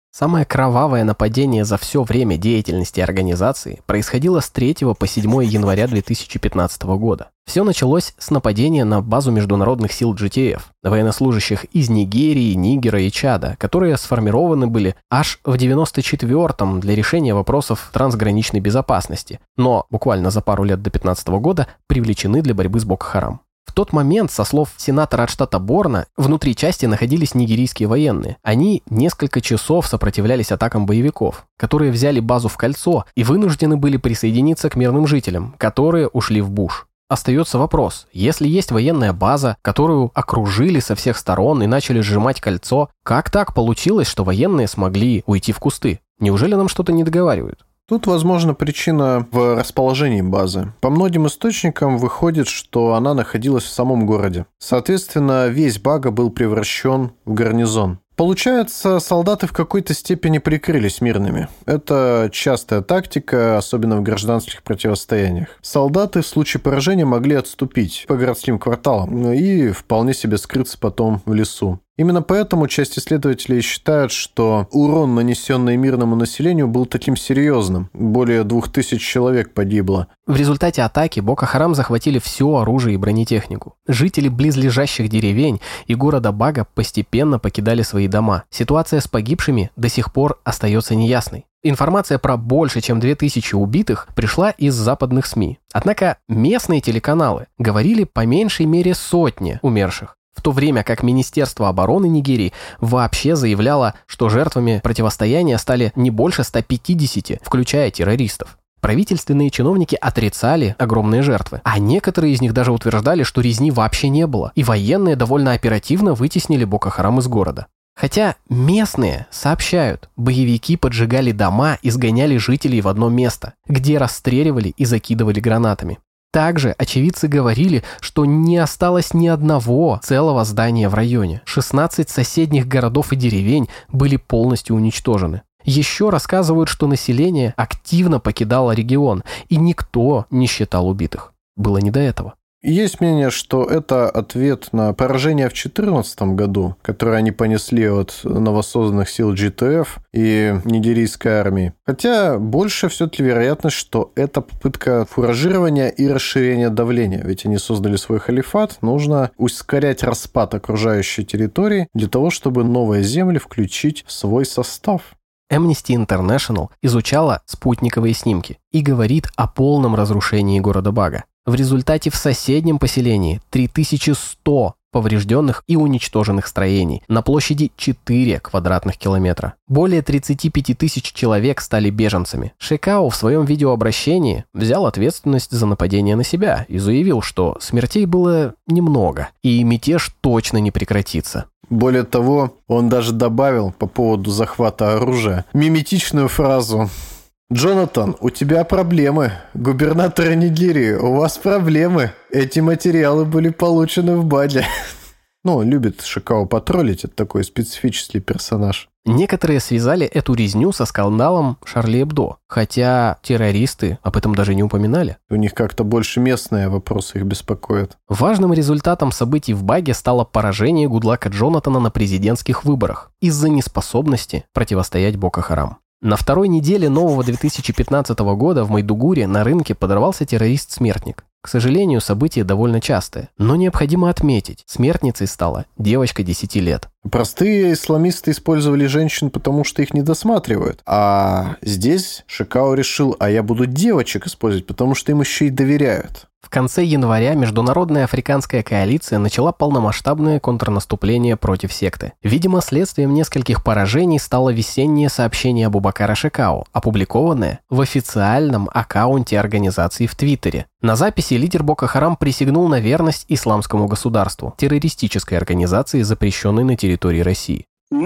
Самое кровавое нападение за все время деятельности организации происходило с третьего по седьмое января две тысячи пятнадцатого года. Все началось с нападения на базу международных сил джи ти эф, военнослужащих из Нигерии, Нигера и Чада, которые сформированы были аж в девяносто четвёртом для решения вопросов трансграничной безопасности, но буквально за пару лет до пятнадцатого года привлечены для борьбы с Боко-Харам. В тот момент, со слов сенатора от штата Борно, внутри части находились нигерийские военные. Они несколько часов сопротивлялись атакам боевиков, которые взяли базу в кольцо и вынуждены были присоединиться к мирным жителям, которые ушли в буш. Остается вопрос, если есть военная база, которую окружили со всех сторон и начали сжимать кольцо, как так получилось, что военные смогли уйти в кусты? Неужели нам что-то не договаривают? Тут, возможно, причина в расположении базы. По многим источникам выходит, что она находилась в самом городе. Соответственно, весь Бага был превращен в гарнизон. Получается, солдаты в какой-то степени прикрылись мирными. Это частая тактика, особенно в гражданских противостояниях. Солдаты в случае поражения могли отступить по городским кварталам и вполне себе скрыться потом в лесу. Именно поэтому часть исследователей считают, что урон, нанесенный мирному населению, был таким серьезным. Более двух тысяч человек погибло. В результате атаки Боко-Харам захватили все оружие и бронетехнику. Жители близлежащих деревень и города Бага постепенно покидали свои дома. Ситуация с погибшими до сих пор остается неясной. Информация про больше, чем две тысячи убитых пришла из западных СМИ. Однако местные телеканалы говорили по меньшей мере сотне умерших. В то время как Министерство обороны Нигерии вообще заявляло, что жертвами противостояния стали не больше ста пятидесяти, включая террористов. Правительственные чиновники отрицали огромные жертвы, а некоторые из них даже утверждали, что резни вообще не было, и военные довольно оперативно вытеснили Боко-Харам из города. Хотя местные сообщают, боевики поджигали дома и сгоняли жителей в одно место, где расстреливали и закидывали гранатами. Также очевидцы говорили, что не осталось ни одного целого здания в районе. шестнадцать соседних городов и деревень были полностью уничтожены. Еще рассказывают, что население активно покидало регион, и никто не считал убитых. Было не до этого. Есть мнение, что это ответ на поражение в две тысячи четырнадцатом году, которое они понесли от новосозданных сил джи ти эф и нигерийской армии. Хотя больше все-таки вероятность, что это попытка фуражирования и расширения давления. Ведь они создали свой халифат, нужно ускорять распад окружающей территории для того, чтобы новые земли включить в свой состав. Amnesty International изучала спутниковые снимки и говорит о полном разрушении города Бага. В результате в соседнем поселении три тысячи сто поврежденных и уничтоженных строений на площади четыре квадратных километра. Более тридцати пяти тысяч человек стали беженцами. Шекау в своем видеообращении взял ответственность за нападение на себя и заявил, что смертей было немного, и мятеж точно не прекратится. Более того, он даже добавил по поводу захвата оружия миметичную фразу: «Джонатан, у тебя проблемы. Губернатор Нигерии, у вас проблемы. Эти материалы были получены в Баде». Ну, любит Шекау потроллить, это такой специфический персонаж. Некоторые связали эту резню со скандалом Шарли Эбдо, хотя террористы об этом даже не упоминали. У них как-то больше местные вопросы их беспокоят. Важным результатом событий в Баге стало поражение Гудлака Джонатана на президентских выборах из-за неспособности противостоять Боко-Харам. На второй неделе нового две тысячи пятнадцатого года в Майдугуре на рынке подорвался террорист-смертник. К сожалению, событие довольно частое, но необходимо отметить, смертницей стала девочка десяти лет. Простые исламисты использовали женщин, потому что их не досматривают. А здесь Шекау решил, а я буду девочек использовать, потому что им еще и доверяют. В конце января Международная африканская коалиция начала полномасштабное контрнаступление против секты. Видимо, следствием нескольких поражений стало весеннее сообщение Абубакара Шекау, опубликованное в официальном аккаунте организации в Твиттере. На записи лидер Боко-Харам присягнул на верность исламскому государству, террористической организации, запрещенной на территории России.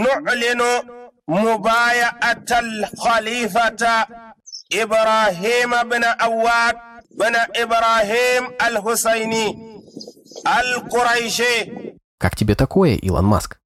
بن إبراهيم الحسيني القريشي. Как тебе такое, Илон Маск?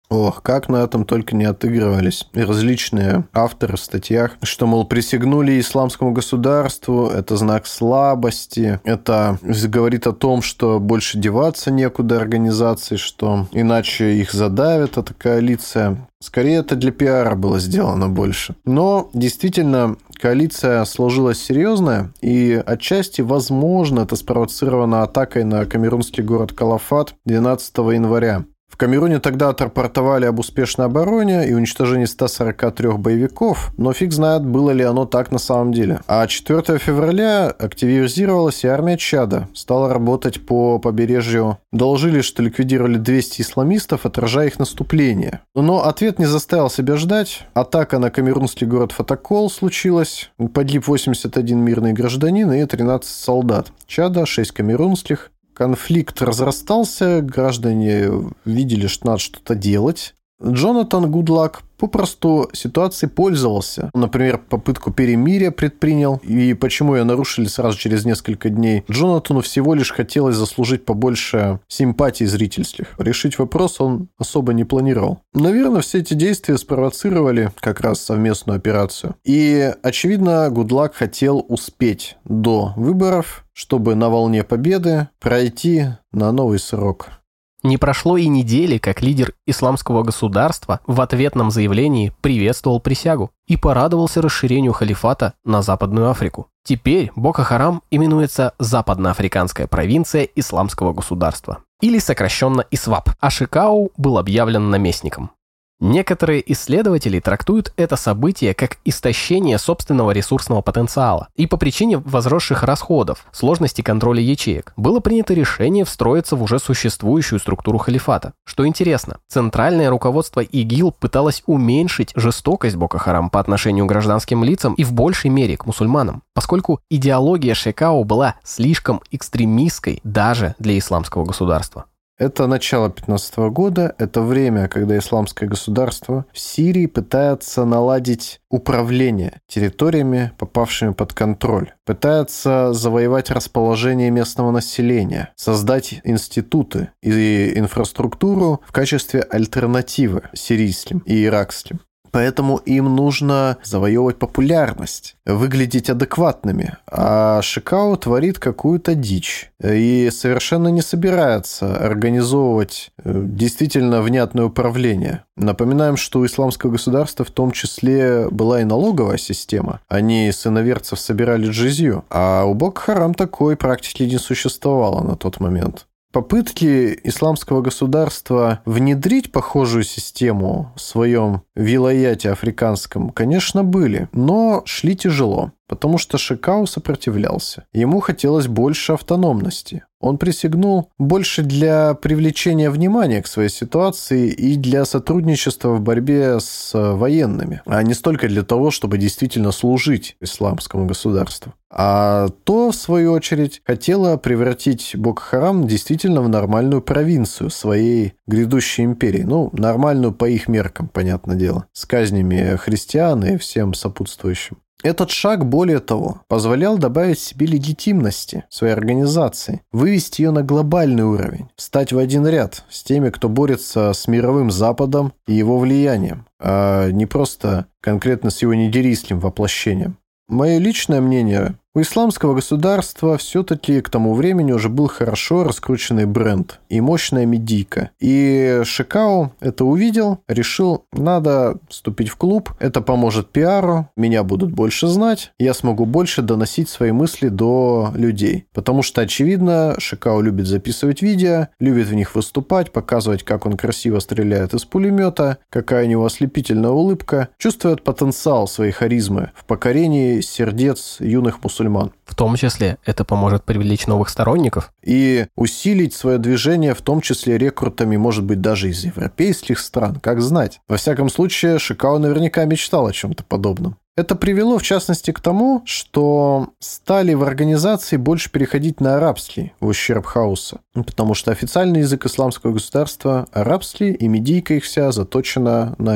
Ох, как на этом только не отыгрывались и различные авторы в статьях, что, мол, присягнули исламскому государству, это знак слабости, это говорит о том, что больше деваться некуда организации, что иначе их задавит эта коалиция. Скорее, это для пиара было сделано больше. Но, действительно, коалиция сложилась серьезная, и отчасти, возможно, это спровоцировано атакой на камерунский город Калафат двенадцатого января. В Камеруне тогда отрапортовали об успешной обороне и уничтожении ста сорока трёх боевиков, но фиг знает, было ли оно так на самом деле. А четвёртого февраля активизировалась и армия Чада, стала работать по побережью. Доложили, что ликвидировали двести исламистов, отражая их наступление. Но ответ не заставил себя ждать. Атака на камерунский город Фатакол случилась. Погиб восемьдесят один мирный гражданин и тринадцать солдат. Чада, шесть камерунских. Конфликт разрастался, граждане видели, что надо что-то делать. Джонатан Гудлак попросту ситуацией пользовался. Например, попытку перемирия предпринял. И почему ее нарушили сразу через несколько дней? Джонатану всего лишь хотелось заслужить побольше симпатий зрительских. Решить вопрос он особо не планировал. Наверное, все эти действия спровоцировали как раз совместную операцию. И, очевидно, Гудлак хотел успеть до выборов, чтобы на волне победы пройти на новый срок. Не прошло и недели, как лидер исламского государства в ответном заявлении приветствовал присягу и порадовался расширению халифата на Западную Африку. Теперь Боко-Харам именуется Западноафриканская провинция исламского государства, или сокращенно ИСВАП, а Шекау был объявлен наместником. Некоторые исследователи трактуют это событие как истощение собственного ресурсного потенциала. И по причине возросших расходов, сложности контроля ячеек, было принято решение встроиться в уже существующую структуру халифата. Что интересно, центральное руководство ИГИЛ пыталось уменьшить жестокость Боко-Харам по отношению к гражданским лицам и в большей мере к мусульманам, поскольку идеология Шекау была слишком экстремистской даже для исламского государства. Это начало пятнадцатого года, это время, когда исламское государство в Сирии пытается наладить управление территориями, попавшими под контроль, пытается завоевать расположение местного населения, создать институты и инфраструктуру в качестве альтернативы сирийским и иракским. Поэтому им нужно завоевывать популярность, выглядеть адекватными. А Шекау творит какую-то дичь и совершенно не собирается организовывать действительно внятное управление. Напоминаем, что у исламского государства в том числе была и налоговая система. Они с иноверцев собирали джизью, а у Боко-Харам такой практически не существовало на тот момент. Попытки исламского государства внедрить похожую систему в своем вилаяте африканском, конечно, были, но шли тяжело, потому что Шекау сопротивлялся. Ему хотелось больше автономности. Он присягнул больше для привлечения внимания к своей ситуации и для сотрудничества в борьбе с военными, а не столько для того, чтобы действительно служить исламскому государству. А то, в свою очередь, хотело превратить Боко-Харам действительно в нормальную провинцию своей грядущей империи. Ну, нормальную по их меркам, понятное дело, с казнями христиан и всем сопутствующим. Этот шаг, более того, позволял добавить себе легитимности своей организации, вывести ее на глобальный уровень, встать в один ряд с теми, кто борется с мировым Западом и его влиянием, а не просто конкретно с его нигерийским воплощением. Мое личное мнение, у исламского государства все-таки к тому времени уже был хорошо раскрученный бренд и мощная медийка. И Шекау это увидел, решил, надо вступить в клуб, это поможет пиару, меня будут больше знать, я смогу больше доносить свои мысли до людей. Потому что, очевидно, Шекау любит записывать видео, любит в них выступать, показывать, как он красиво стреляет из пулемета, какая у него ослепительная улыбка, чувствует потенциал своей харизмы в покорении сердец юных мусульман. В том числе это поможет привлечь новых сторонников. И усилить свое движение, в том числе рекрутами, может быть, даже из европейских стран, как знать. Во всяком случае, Шекау наверняка мечтал о чем-то подобном. Это привело, в частности, к тому, что стали в организации больше переходить на арабский в ущерб хаоса. Потому что официальный язык исламского государства арабский, и медийка их вся заточена на это.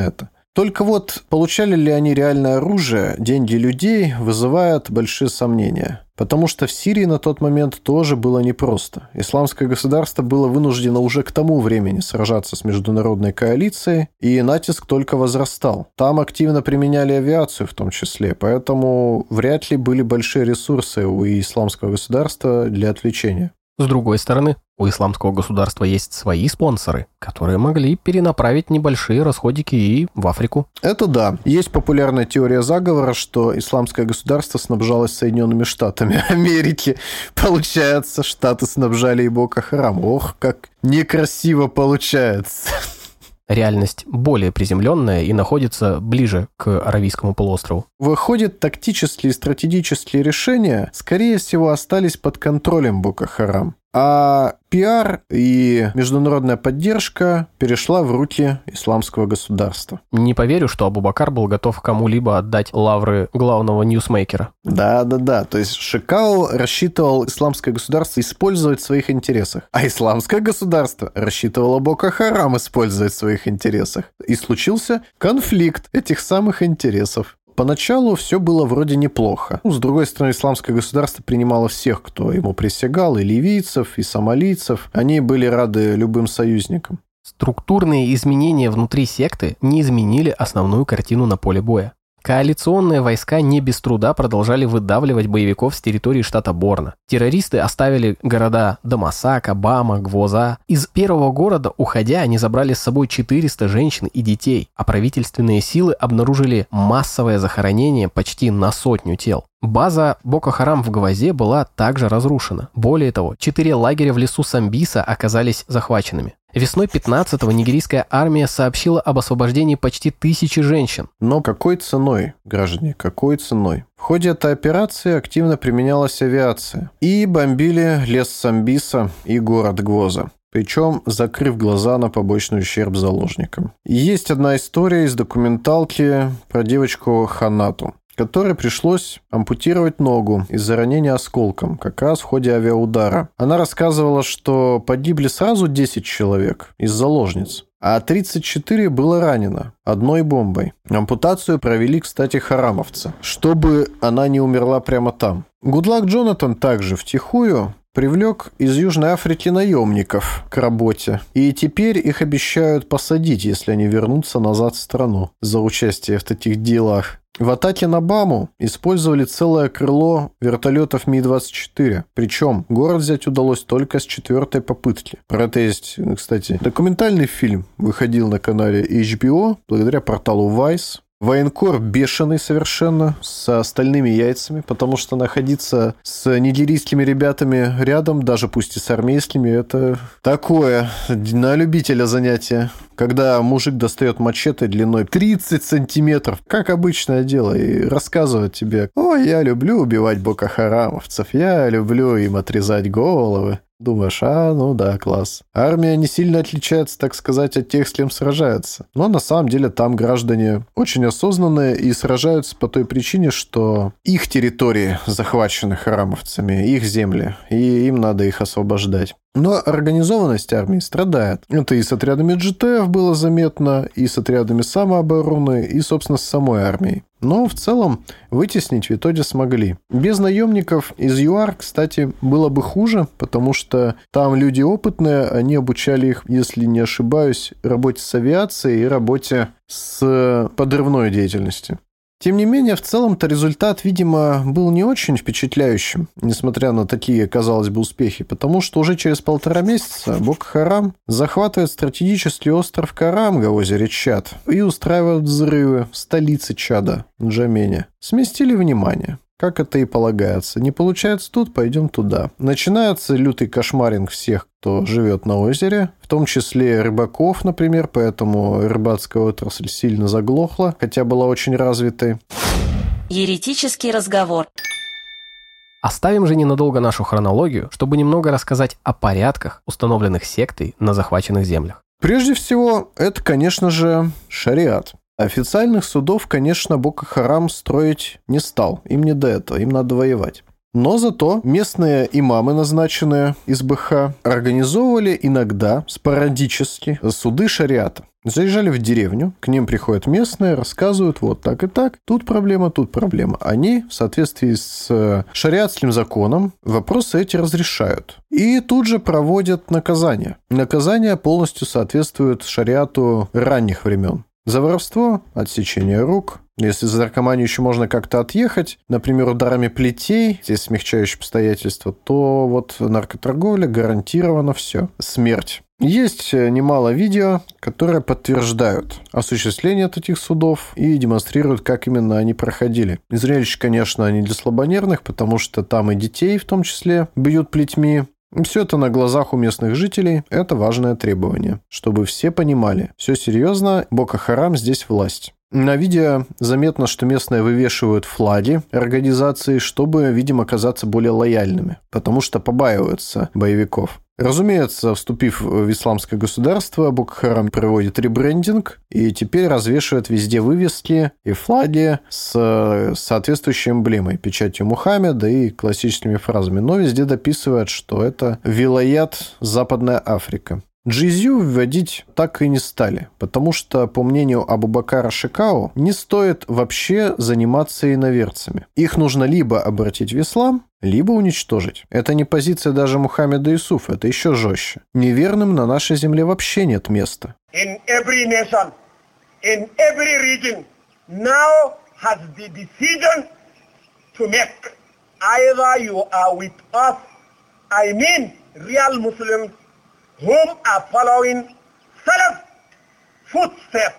Только вот получали ли они реальное оружие, деньги людей, вызывает большие сомнения. Потому что в Сирии на тот момент тоже было непросто. Исламское государство было вынуждено уже к тому времени сражаться с международной коалицией, и натиск только возрастал. Там активно применяли авиацию в том числе, поэтому вряд ли были большие ресурсы у исламского государства для отвлечения. С другой стороны, у исламского государства есть свои спонсоры, которые могли перенаправить небольшие расходики и в Африку. Это да. Есть популярная теория заговора, что исламское государство снабжалось Соединенными Штатами Америки. Получается, Штаты снабжали и Боко Харам. Ох, как некрасиво получается. Реальность более приземленная и находится ближе к Аравийскому полуострову. Выходит, тактические и стратегические решения, скорее всего, остались под контролем Боко Харам. А пиар и международная поддержка перешла в руки исламского государства. Не поверю, что Абу-Бакр был готов кому-либо отдать лавры главного ньюсмейкера. Да-да-да, то есть Шекау рассчитывал исламское государство использовать в своих интересах, а исламское государство рассчитывало Боко Харам использовать в своих интересах. И случился конфликт этих самых интересов. Поначалу все было вроде неплохо. Ну, с другой стороны, исламское государство принимало всех, кто ему присягал, и ливийцев, и сомалийцев. Они были рады любым союзникам. Структурные изменения внутри секты не изменили основную картину на поле боя. Коалиционные войска не без труда продолжали выдавливать боевиков с территории штата Борно. Террористы оставили города Дамасака, Бама, Гвоза. Из первого города, уходя, они забрали с собой четыреста женщин и детей, а правительственные силы обнаружили массовое захоронение почти на сотню тел. База Боко Харам в Гвозе была также разрушена. Более того, четыре лагеря в лесу Самбиса оказались захваченными. Весной пятнадцатого нигерийская армия сообщила об освобождении почти тысячи женщин. Но какой ценой, граждане, какой ценой? В ходе этой операции активно применялась авиация. И бомбили лес Самбиса и город Гвоза. Причем закрыв глаза на побочный ущерб заложникам. Есть одна история из документалки про девочку Ханату, которой пришлось ампутировать ногу из-за ранения осколком, как раз в ходе авиаудара. Она рассказывала, что погибли сразу десять человек из заложниц, а тридцать четыре было ранено одной бомбой. Ампутацию провели, кстати, харамовцы, чтобы она не умерла прямо там. Гудлак Джонатан также втихую привлек из Южной Африки наемников к работе. И теперь их обещают посадить, если они вернутся назад в страну за участие в таких делах. В атаке на Баму использовали целое крыло вертолетов Ми двадцать четыре. Причем город взять удалось только с четвертой попытки. Про это есть, кстати, документальный фильм. Выходил на канале эйч би о благодаря порталу Vice. Военкор бешеный совершенно, с остальными яйцами, потому что находиться с нигерийскими ребятами рядом, даже пусть и с армейскими, это такое на любителя занятие. Когда мужик достает мачете длиной тридцать сантиметров, как обычное дело, и рассказывает тебе: «Ой, я люблю убивать бокохарамовцев, я люблю им отрезать головы». Думаешь, а, ну да, класс. Армия не сильно отличается, так сказать, от тех, с кем сражается. Но на самом деле там граждане очень осознанные и сражаются по той причине, что их территории захвачены харамовцами, их земли, и им надо их освобождать. Но организованность армии страдает. Это и с отрядами джи ти эф было заметно, и с отрядами самообороны, и, собственно, с самой армией. Но в целом вытеснить в итоге смогли. Без наемников из ЮАР, кстати, было бы хуже, потому что там люди опытные, они обучали их, если не ошибаюсь, работе с авиацией и работе с подрывной деятельностью. Тем не менее, в целом-то результат, видимо, был не очень впечатляющим, несмотря на такие, казалось бы, успехи, потому что уже через полтора месяца Боко Харам захватывает стратегический остров Карамга в озере Чад и устраивает взрывы в столице Чада, Нджамене. Сместили внимание. Как это и полагается. Не получается тут, пойдем туда. Начинается лютый кошмаринг всех, кто живет на озере, в том числе рыбаков, например, поэтому рыбацкая отрасль сильно заглохла, хотя была очень развитой. Еретический разговор. Оставим же ненадолго нашу хронологию, чтобы немного рассказать о порядках, установленных сектой на захваченных землях. Прежде всего, это, конечно же, шариат. Официальных судов, конечно, Боко Харам строить не стал. Им не до этого, им надо воевать. Но зато местные имамы, назначенные из БХ, организовывали иногда, спорадически, суды шариата. Заезжали в деревню, к ним приходят местные, рассказывают вот так и так, тут проблема, тут проблема. Они в соответствии с шариатским законом вопросы эти разрешают. И тут же проводят наказания. Наказания полностью соответствуют шариату ранних времен. За воровство – отсечение рук. Если за наркоманию еще можно как-то отъехать, например, ударами плетей, здесь смягчающие обстоятельства, то вот наркоторговля гарантировано все. Смерть. Есть немало видео, которые подтверждают осуществление таких судов и демонстрируют, как именно они проходили. И зрелище, конечно, не для слабонервных, потому что там и детей в том числе бьют плетьми. Все это на глазах у местных жителей. Это важное требование, чтобы все понимали. Все серьезно, Боко-Харам здесь власть. На видео заметно, что местные вывешивают флаги организации, чтобы, видимо, казаться более лояльными, потому что побаиваются боевиков. Разумеется, вступив в исламское государство, Боко-Харам проводит ребрендинг и теперь развешивает везде вывески и флаги с соответствующей эмблемой, печатью Мухаммеда и классическими фразами, но везде дописывают, что это вилаят Западная Африка. Джизью вводить так и не стали, потому что, по мнению Абу-Бакара Шикау, не стоит вообще заниматься иноверцами. Их нужно либо обратить в ислам, либо уничтожить. Это не позиция даже Мухаммеда Юсуфа, это еще жестче. Неверным на нашей земле вообще нет места. In every nation, in every region, now has the decision to make. Either you are with us, I mean real Muslims, whom are following Salaf footsteps,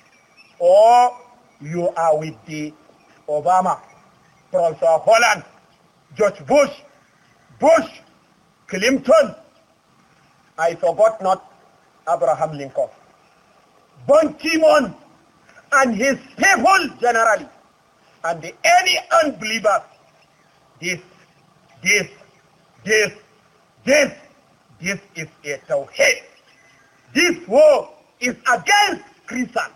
or you are with the Obama, Francois Holland, George Bush, Bush, Clinton, I forgot not Abraham Lincoln, Ban Ki-moon, and his people generally, and the, any unbelievers, this, this, this, this, This is a tawhid. This war is against Christians.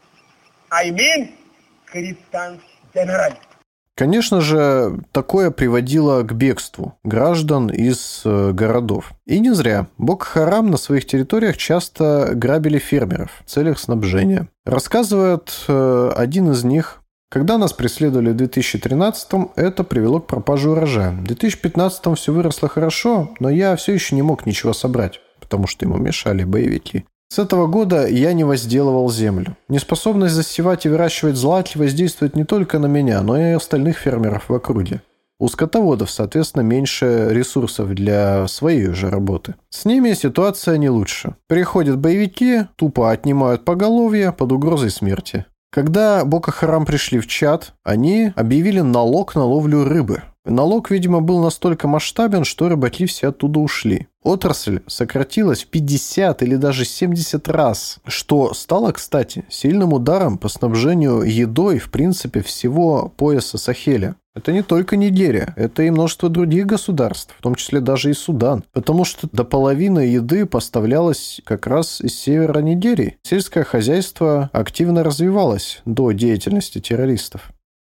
I mean Christians generally. Конечно же, такое приводило к бегству граждан из городов. И не зря. Боко-Харам на своих территориях часто грабили фермеров в целях снабжения. Рассказывает один из них: когда нас преследовали в две тысячи тринадцатом, это привело к пропаже урожая. В две тысячи пятнадцатом все выросло хорошо, но я все еще не мог ничего собрать, потому что ему мешали боевики. С этого года я не возделывал землю. Неспособность засевать и выращивать злаки воздействует не только на меня, но и остальных фермеров в округе. У скотоводов, соответственно, меньше ресурсов для своей же работы. С ними ситуация не лучше. Приходят боевики, тупо отнимают поголовье под угрозой смерти. Когда Боко-Харам пришли в Чад, они объявили налог на ловлю рыбы. Налог, видимо, был настолько масштабен, что рыбаки все оттуда ушли. Отрасль сократилась в пятьдесят или даже семьдесят раз, что стало, кстати, сильным ударом по снабжению едой, в принципе, всего пояса Сахеля. Это не только Нигерия, это и множество других государств, в том числе даже и Судан, потому что до половины еды поставлялось как раз из севера Нигерии. Сельское хозяйство активно развивалось до деятельности террористов.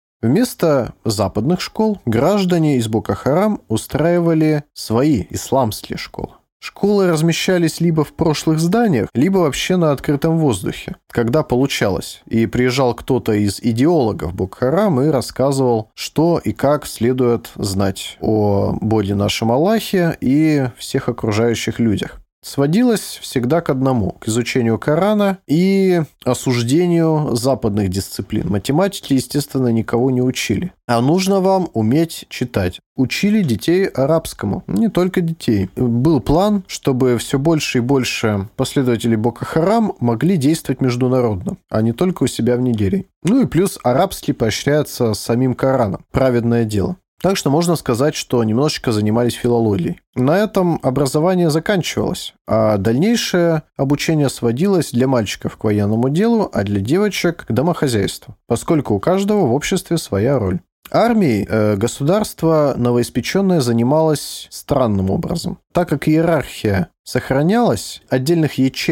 Вместо западных школ граждане из Боко-Харам устраивали свои исламские школы. Школы размещались либо в прошлых зданиях, либо вообще на открытом воздухе, когда получалось. И приезжал кто-то из идеологов Боко-Харам и рассказывал, что и как следует знать о Боге нашем Аллахе и всех окружающих людях. Сводилось всегда к одному, к изучению Корана и осуждению западных дисциплин. Математики, естественно, никого не учили. А нужно вам уметь читать. Учили детей арабскому, не только детей. Был план, чтобы все больше и больше последователей Боко-Харам могли действовать международно, а не только у себя в Нигерии. Ну и плюс арабский поощряется самим Кораном. Праведное дело. Так что можно сказать, что немножечко занимались филологией. На этом образование заканчивалось, а дальнейшее обучение сводилось для мальчиков к военному делу, а для девочек к домохозяйству, поскольку у каждого в обществе своя роль. Армией э, государство новоиспеченное занималось странным образом. Так как иерархия сохранялась, отдельных ячеек,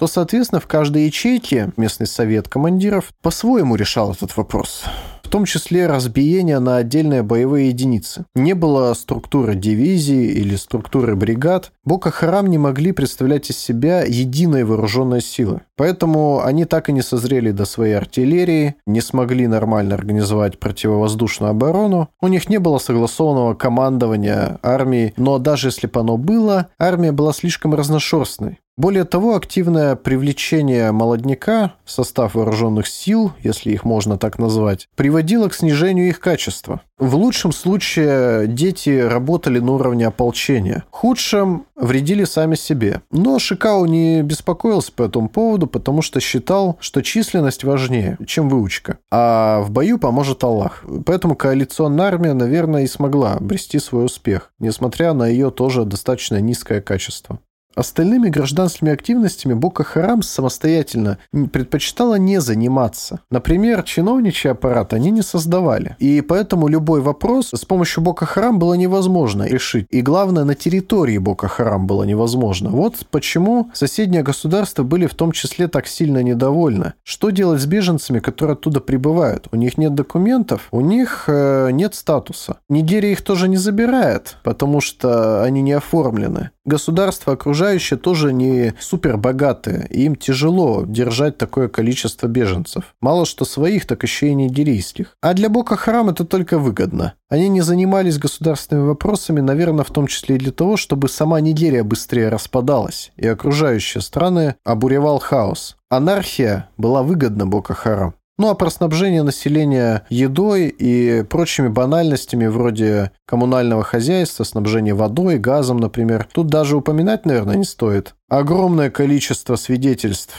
то, соответственно, в каждой ячейке местный совет командиров по-своему решал этот вопрос. В том числе разбиение на отдельные боевые единицы. Не было структуры дивизии или структуры бригад. Боко-Харам не могли представлять из себя единой вооруженной силы. Поэтому они так и не созрели до своей артиллерии, не смогли нормально организовать противовоздушную оборону. У них не было согласованного командования армией, но даже если бы оно было, армия была слишком разношерстной. Более того, активное привлечение молодняка в состав вооруженных сил, если их можно так назвать, приводило к снижению их качества. В лучшем случае дети работали на уровне ополчения, в худшем вредили сами себе. Но Шикау не беспокоился по этому поводу, потому что считал, что численность важнее, чем выучка, а в бою поможет Аллах. Поэтому коалиционная армия, наверное, и смогла обрести свой успех, несмотря на ее тоже достаточно низкое качество. Остальными гражданскими активностями Боко-Харам самостоятельно предпочитала не заниматься. Например, чиновничий аппарат они не создавали. И поэтому любой вопрос с помощью Боко-Харам было невозможно решить. И главное, на территории Боко-Харам было невозможно. Вот почему соседние государства были в том числе так сильно недовольны. Что делать с беженцами, которые оттуда прибывают? У них нет документов, у них э, нет статуса. Нигерия их тоже не забирает, потому что они не оформлены. Государства окружающие тоже не супер богатые, и им тяжело держать такое количество беженцев. Мало что своих, так еще и нигерийских. А для Боко-Харам это только выгодно. Они не занимались государственными вопросами, наверное, в том числе и для того, чтобы сама Нигерия быстрее распадалась, и окружающие страны обуревал хаос. Анархия была выгодна Боко-Харам. Ну а про снабжение населения едой и прочими банальностями вроде коммунального хозяйства, снабжение водой, газом, например, тут даже упоминать, наверное, не стоит. Огромное количество свидетельств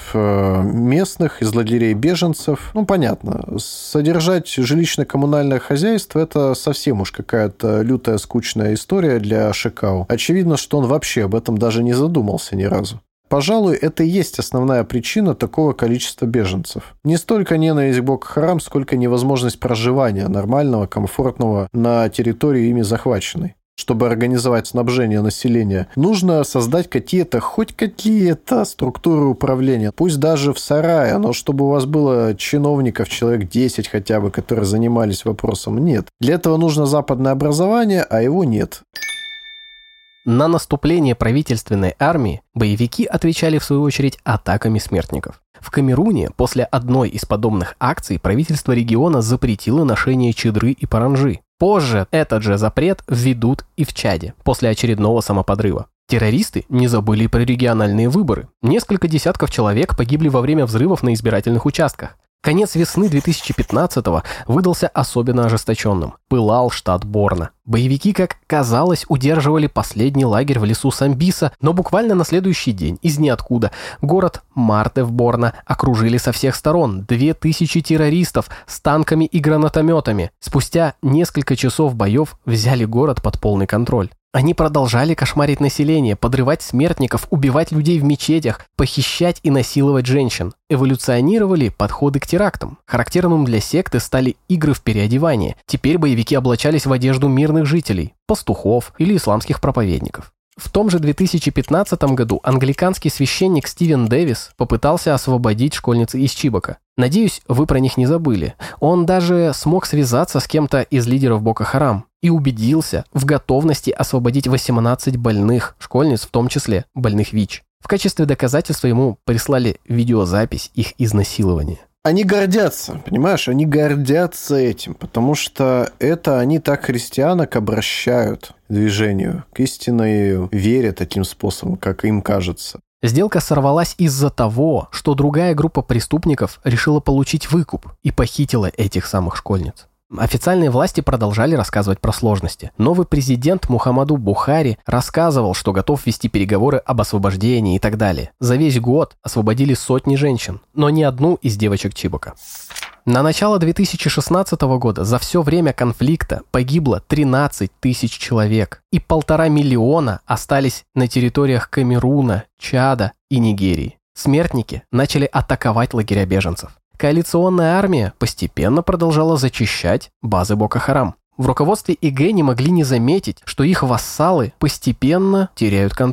местных из лагерей беженцев. Ну, понятно, содержать жилищно-коммунальное хозяйство – это совсем уж какая-то лютая, скучная история для Шикау. Очевидно, что он вообще об этом даже не задумался ни разу. Пожалуй, это и есть основная причина такого количества беженцев. Не столько ненависть к Боко-Харам, сколько невозможность проживания нормального, комфортного на территории ими захваченной. Чтобы организовать снабжение населения, нужно создать какие-то, хоть какие-то структуры управления. Пусть даже в сарае, но чтобы у вас было чиновников, человек десять хотя бы, которые занимались вопросом, нет. Для этого нужно западное образование, а его нет. На наступление правительственной армии боевики отвечали в свою очередь атаками смертников. В Камеруне после одной из подобных акций правительство региона запретило ношение чадры и паранджи. Позже этот же запрет введут и в Чаде после очередного самоподрыва. Террористы не забыли про региональные выборы. Несколько десятков человек погибли во время взрывов на избирательных участках. Конец весны две тысячи пятнадцатого выдался особенно ожесточенным. Пылал штат Борно. Боевики, как казалось, удерживали последний лагерь в лесу Самбиса, но буквально на следующий день, из ниоткуда, город Марте в Борно окружили со всех сторон. Две тысячи террористов с танками и гранатометами. Спустя несколько часов боев взяли город под полный контроль. Они продолжали кошмарить население, подрывать смертников, убивать людей в мечетях, похищать и насиловать женщин. Эволюционировали подходы к терактам. Характерным для секты стали игры в переодевание. Теперь боевики облачались в одежду мирных жителей, пастухов или исламских проповедников. В том же две тысячи пятнадцатом году англиканский священник Стивен Дэвис попытался освободить школьниц из Чибока. Надеюсь, вы про них не забыли. Он даже смог связаться с кем-то из лидеров Боко-Харам и убедился в готовности освободить восемнадцать больных школьниц, в том числе больных ВИЧ. В качестве доказательства ему прислали видеозапись их изнасилования. Они гордятся, понимаешь, они гордятся этим, потому что это они так христианок обращают к движению, к истинной вере таким способом, как им кажется. Сделка сорвалась из-за того, что другая группа преступников решила получить выкуп и похитила этих самых школьниц. Официальные власти продолжали рассказывать про сложности. Новый президент Мухаммаду Бухари рассказывал, что готов вести переговоры об освобождении и так далее. За весь год освободили сотни женщин, но ни одну из девочек Чибока. На начало две тысячи шестнадцатого года за все время конфликта погибло тринадцать тысяч человек, и полтора миллиона остались на территориях Камеруна, Чада и Нигерии. Смертники начали атаковать лагеря беженцев. Коалиционная армия постепенно продолжала зачищать базы Боко-Харам. В руководстве ИГ не могли не заметить, что их вассалы постепенно теряют контроль.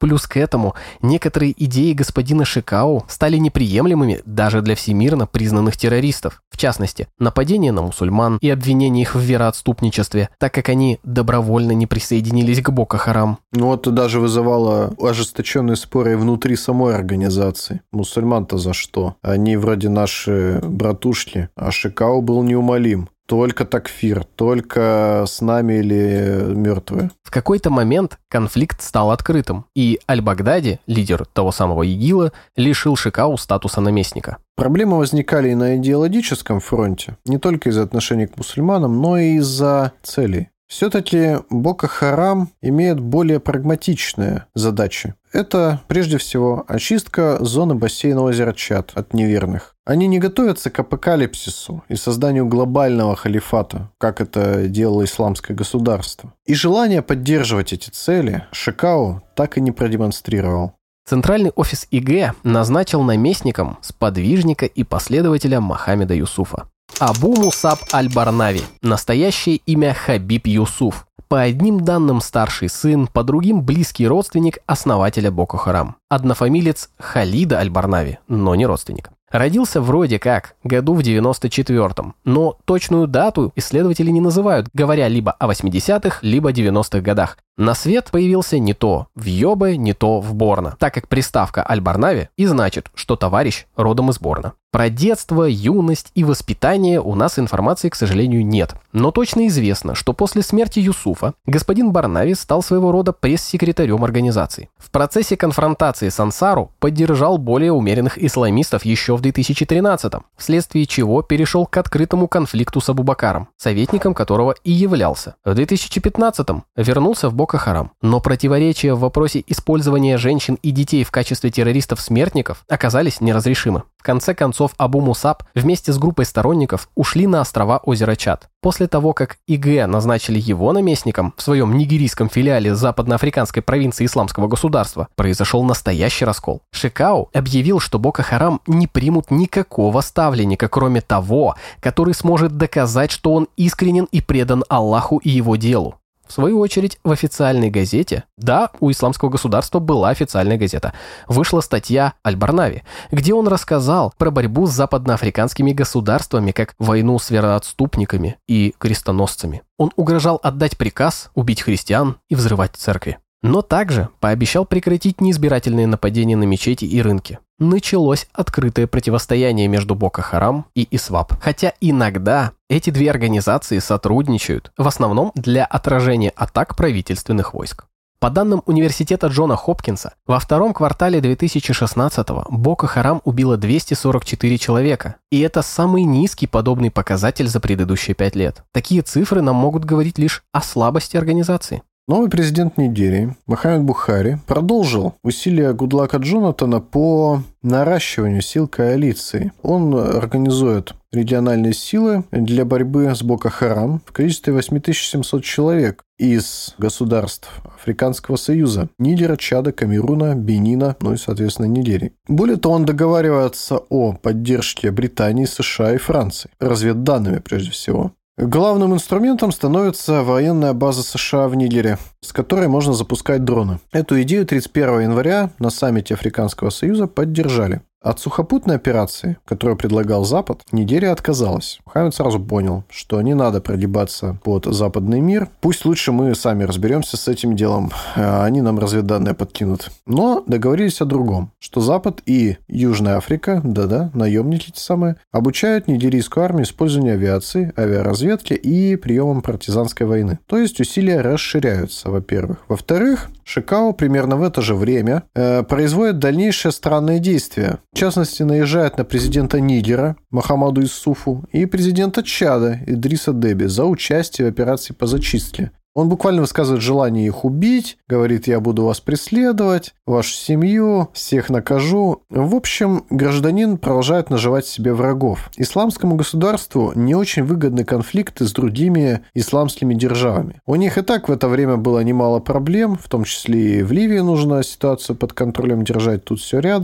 Плюс к этому, некоторые идеи господина Шикау стали неприемлемыми даже для всемирно признанных террористов. В частности, нападение на мусульман и обвинение их в вероотступничестве, так как они добровольно не присоединились к Боко-Харам. Ну, это даже вызывало ожесточенные споры внутри самой организации. Мусульман-то за что? Они вроде наши братушки, а Шикау был неумолим. Только такфир, только с нами или мертвые. В какой-то момент конфликт стал открытым, и Аль-Багдади, лидер того самого ИГИЛа, лишил Шикау статуса наместника. Проблемы возникали и на идеологическом фронте, не только из-за отношений к мусульманам, но и из-за целей. Все-таки Боко-Харам имеет более прагматичные задачи. Это, прежде всего, очистка зоны бассейна озера Чад от неверных. Они не готовятся к апокалипсису и созданию глобального халифата, как это делало исламское государство. И желание поддерживать эти цели Шикау так и не продемонстрировал. Центральный офис ИГ назначил наместником сподвижника и последователя Мохаммеда Юсуфа. Абу Мусаб Аль-Барнави, настоящее имя Хабиб Юсуф. По одним данным старший сын, по другим близкий родственник основателя Боко-Харам. Однофамилец Халида Аль-Барнави, но не родственник. Родился вроде как году в девяносто четвёртом, но точную дату исследователи не называют, говоря либо о восьмидесятых, либо девяностых годах. На свет появился не то в Йобе, не то в Борно, так как приставка Аль-Барнави и значит, что товарищ родом из Борно. Про детство, юность и воспитание у нас информации, к сожалению, нет. Но точно известно, что после смерти Юсуфа господин Барнави стал своего рода пресс-секретарем организации. В процессе конфронтации с Ансару поддержал более умеренных исламистов еще в две тысячи тринадцатом, вследствие чего перешел к открытому конфликту с Абу-Бакаром, советником которого и являлся. В две тысячи пятнадцатом вернулся в Боко-Харам. Но противоречия в вопросе использования женщин и детей в качестве террористов-смертников оказались неразрешимы. В конце концов, Абу Мусаб вместе с группой сторонников ушли на острова озера Чад. После того, как ИГ назначили его наместником в своем нигерийском филиале западноафриканской провинции Исламского государства, произошел настоящий раскол. Шикау объявил, что Боко-Харам не примут никакого ставленника, кроме того, который сможет доказать, что он искренен и предан Аллаху и его делу. В свою очередь, в официальной газете, да, у исламского государства была официальная газета, вышла статья Аль-Барнави, где он рассказал про борьбу с западноафриканскими государствами как войну с вероотступниками и крестоносцами. Он угрожал отдать приказ убить христиан и взрывать церкви. Но также пообещал прекратить неизбирательные нападения на мечети и рынки. Началось открытое противостояние между Боко-Харам и ИСВАП. Хотя иногда эти две организации сотрудничают, в основном для отражения атак правительственных войск. По данным университета Джона Хопкинса, во втором квартале две тысячи шестнадцатого Боко-Харам убило двести сорок четыре человека. И это самый низкий подобный показатель за предыдущие пять лет. Такие цифры нам могут говорить лишь о слабости организации. Новый президент Нигерии Мухаммед Бухари продолжил усилия Гудлака Джонатана по наращиванию сил коалиции. Он организует региональные силы для борьбы с Боко-Харам в количестве восемь тысяч семьсот человек из государств Африканского Союза, Нигера, Чада, Камеруна, Бенина, ну и, соответственно, Нигерии. Более того, он договаривается о поддержке Британии, США и Франции, разведданными прежде всего. Главным инструментом становится военная база США в Нигере, с которой можно запускать дроны. Эту идею тридцать первого января на саммите Африканского Союза поддержали. От сухопутной операции, которую предлагал Запад, Нигерия отказалась. Мухаммед сразу понял, что не надо прогибаться под западный мир. Пусть лучше мы сами разберемся с этим делом, а они нам разведданные подкинут. Но договорились о другом, что Запад и Южная Африка, да-да, наемники те самые, обучают нигерийскую армию использованию авиации, авиаразведки и приемам партизанской войны. То есть усилия расширяются, во-первых. Во-вторых, Шикау примерно в это же время э, производит дальнейшие странные действия. В частности, наезжает на президента Нигера Мохаммаду Юсуфу и президента Чада Идриса Деби за участие в операции по зачистке. Он буквально высказывает желание их убить, говорит: «Я буду вас преследовать, вашу семью, всех накажу». В общем, гражданин продолжает наживать себе врагов. Исламскому государству не очень выгодны конфликты с другими исламскими державами. У них и так в это время было немало проблем, в том числе и в Ливии нужно ситуацию под контролем держать, тут все рядом.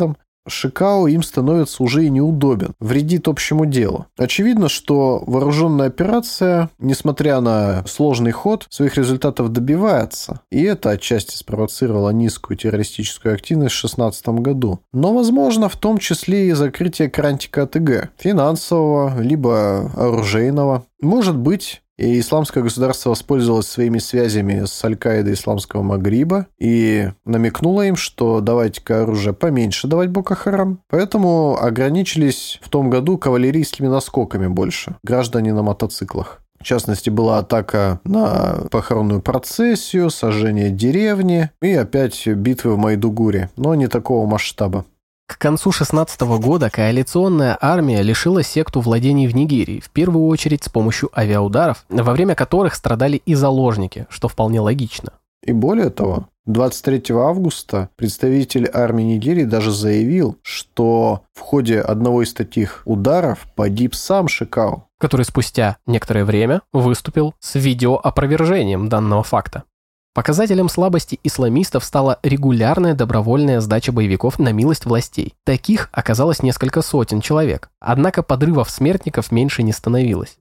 Шикао им становится уже и неудобен, вредит общему делу. Очевидно, что вооруженная операция, несмотря на сложный ход, своих результатов добивается. И это отчасти спровоцировало низкую террористическую активность в две тысячи шестнадцатом году. Но, возможно, в том числе и закрытие крантика АТГ, финансового, либо оружейного. Может быть, и исламское государство воспользовалось своими связями с Аль-Каидой исламского Магриба и намекнуло им, что давайте-ка оружие поменьше давать Боко-Харам. Поэтому ограничились в том году кавалерийскими наскоками больше, граждане на мотоциклах. В частности, была атака на похоронную процессию, сожжение деревни и опять битвы в Майдугуре, но не такого масштаба. К концу шестнадцатого года коалиционная армия лишила секту владений в Нигерии, в первую очередь с помощью авиаударов, во время которых страдали и заложники, что вполне логично. И более того, двадцать третьего августа представитель армии Нигерии даже заявил, что в ходе одного из таких ударов погиб сам Шикао, который спустя некоторое время выступил с видеоопровержением данного факта. Показателем слабости исламистов стала регулярная добровольная сдача боевиков на милость властей. Таких оказалось несколько сотен человек, однако подрывов смертников меньше не становилось.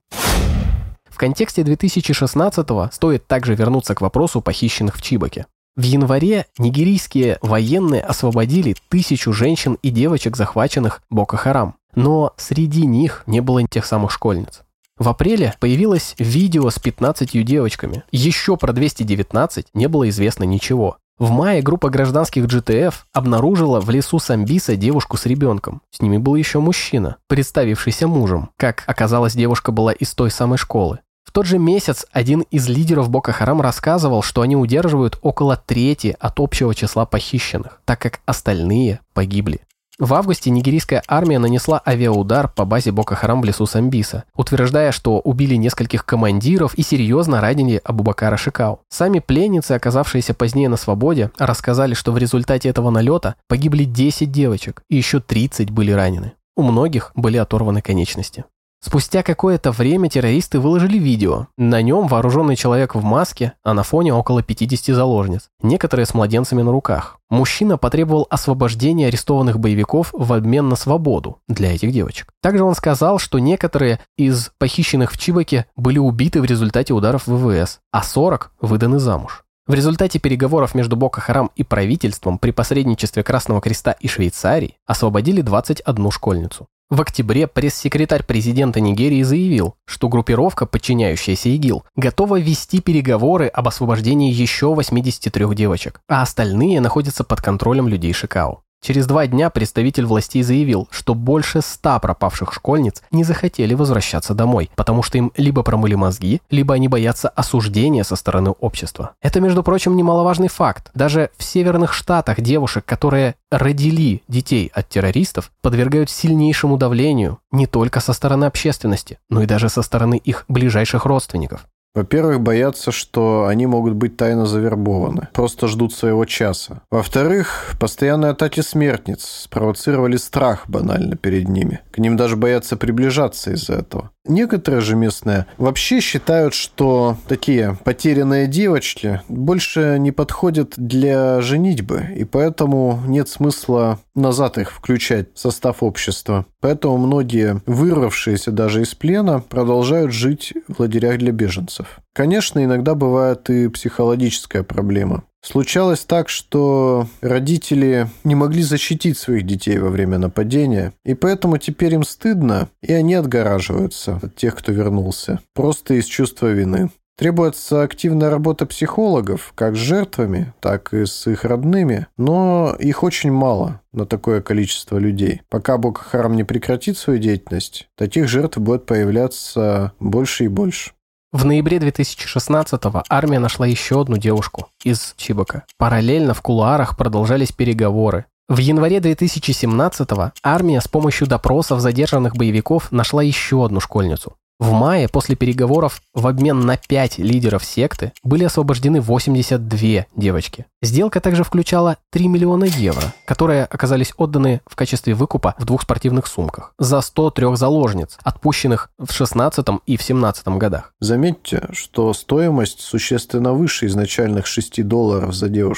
В контексте две тысячи шестнадцатого стоит также вернуться к вопросу похищенных в Чибоке. В январе нигерийские военные освободили тысячу женщин и девочек, захваченных Боко-Харам, но среди них не было тех самых школьниц. В апреле появилось видео с пятнадцатью девочками. Еще про двести девятнадцать не было известно ничего. В мае группа гражданских джи ти эф обнаружила в лесу Самбиса девушку с ребенком. С ними был еще мужчина, представившийся мужем. Как оказалось, девушка была из той самой школы. В тот же месяц один из лидеров Боко-Харам рассказывал, что они удерживают около трети от общего числа похищенных, так как остальные погибли. В августе нигерийская армия нанесла авиаудар по базе Боко-Харам в лесу Самбиса, утверждая, что убили нескольких командиров и серьезно ранили Абубакара Шикао. Сами пленницы, оказавшиеся позднее на свободе, рассказали, что в результате этого налета погибли десять девочек и еще тридцать были ранены. У многих были оторваны конечности. Спустя какое-то время террористы выложили видео. На нем вооруженный человек в маске, а на фоне около пятидесяти заложниц, некоторые с младенцами на руках. Мужчина потребовал освобождения арестованных боевиков в обмен на свободу для этих девочек. Также он сказал, что некоторые из похищенных в Чибоке были убиты в результате ударов вэ вэ эс, а сорок выданы замуж. В результате переговоров между Боко-Харам и правительством при посредничестве Красного Креста и Швейцарии освободили двадцать одну школьницу. В октябре пресс-секретарь президента Нигерии заявил, что группировка, подчиняющаяся ИГИЛ, готова вести переговоры об освобождении еще восьмидесяти трёх девочек, а остальные находятся под контролем людей Шикао. Через два дня представитель властей заявил, что больше ста пропавших школьниц не захотели возвращаться домой, потому что им либо промыли мозги, либо они боятся осуждения со стороны общества. Это, между прочим, немаловажный факт. Даже в северных штатах девушек, которые родили детей от террористов, подвергают сильнейшему давлению не только со стороны общественности, но и даже со стороны их ближайших родственников. Во-первых, боятся, что они могут быть тайно завербованы, просто ждут своего часа. Во-вторых, постоянные атаки смертниц спровоцировали страх банально перед ними. К ним даже боятся приближаться из-за этого. Некоторые же местные вообще считают, что такие потерянные девочки больше не подходят для женитьбы, и поэтому нет смысла назад их включать в состав общества. Поэтому многие, вырвавшиеся даже из плена, продолжают жить в лагерях для беженцев. Конечно, иногда бывает и психологическая проблема. Случалось так, что родители не могли защитить своих детей во время нападения, и поэтому теперь им стыдно, и они отгораживаются от тех, кто вернулся, просто из чувства вины. Требуется активная работа психологов, как с жертвами, так и с их родными, но их очень мало на такое количество людей. Пока Боко-Харам не прекратит свою деятельность, таких жертв будет появляться больше и больше. В ноябре две тысячи шестнадцатого армия нашла еще одну девушку из Чибока. Параллельно в кулуарах продолжались переговоры. В январе две тысячи семнадцатого армия с помощью допросов задержанных боевиков нашла еще одну школьницу. В мае после переговоров в обмен на пять лидеров секты были освобождены восемьдесят две девочки. Сделка также включала три миллиона евро, которые оказались отданы в качестве выкупа в двух спортивных сумках за сто три заложниц, отпущенных в шестнадцатом и в семнадцатом годах. Заметьте, что стоимость существенно выше изначальных шести долларов за девушку.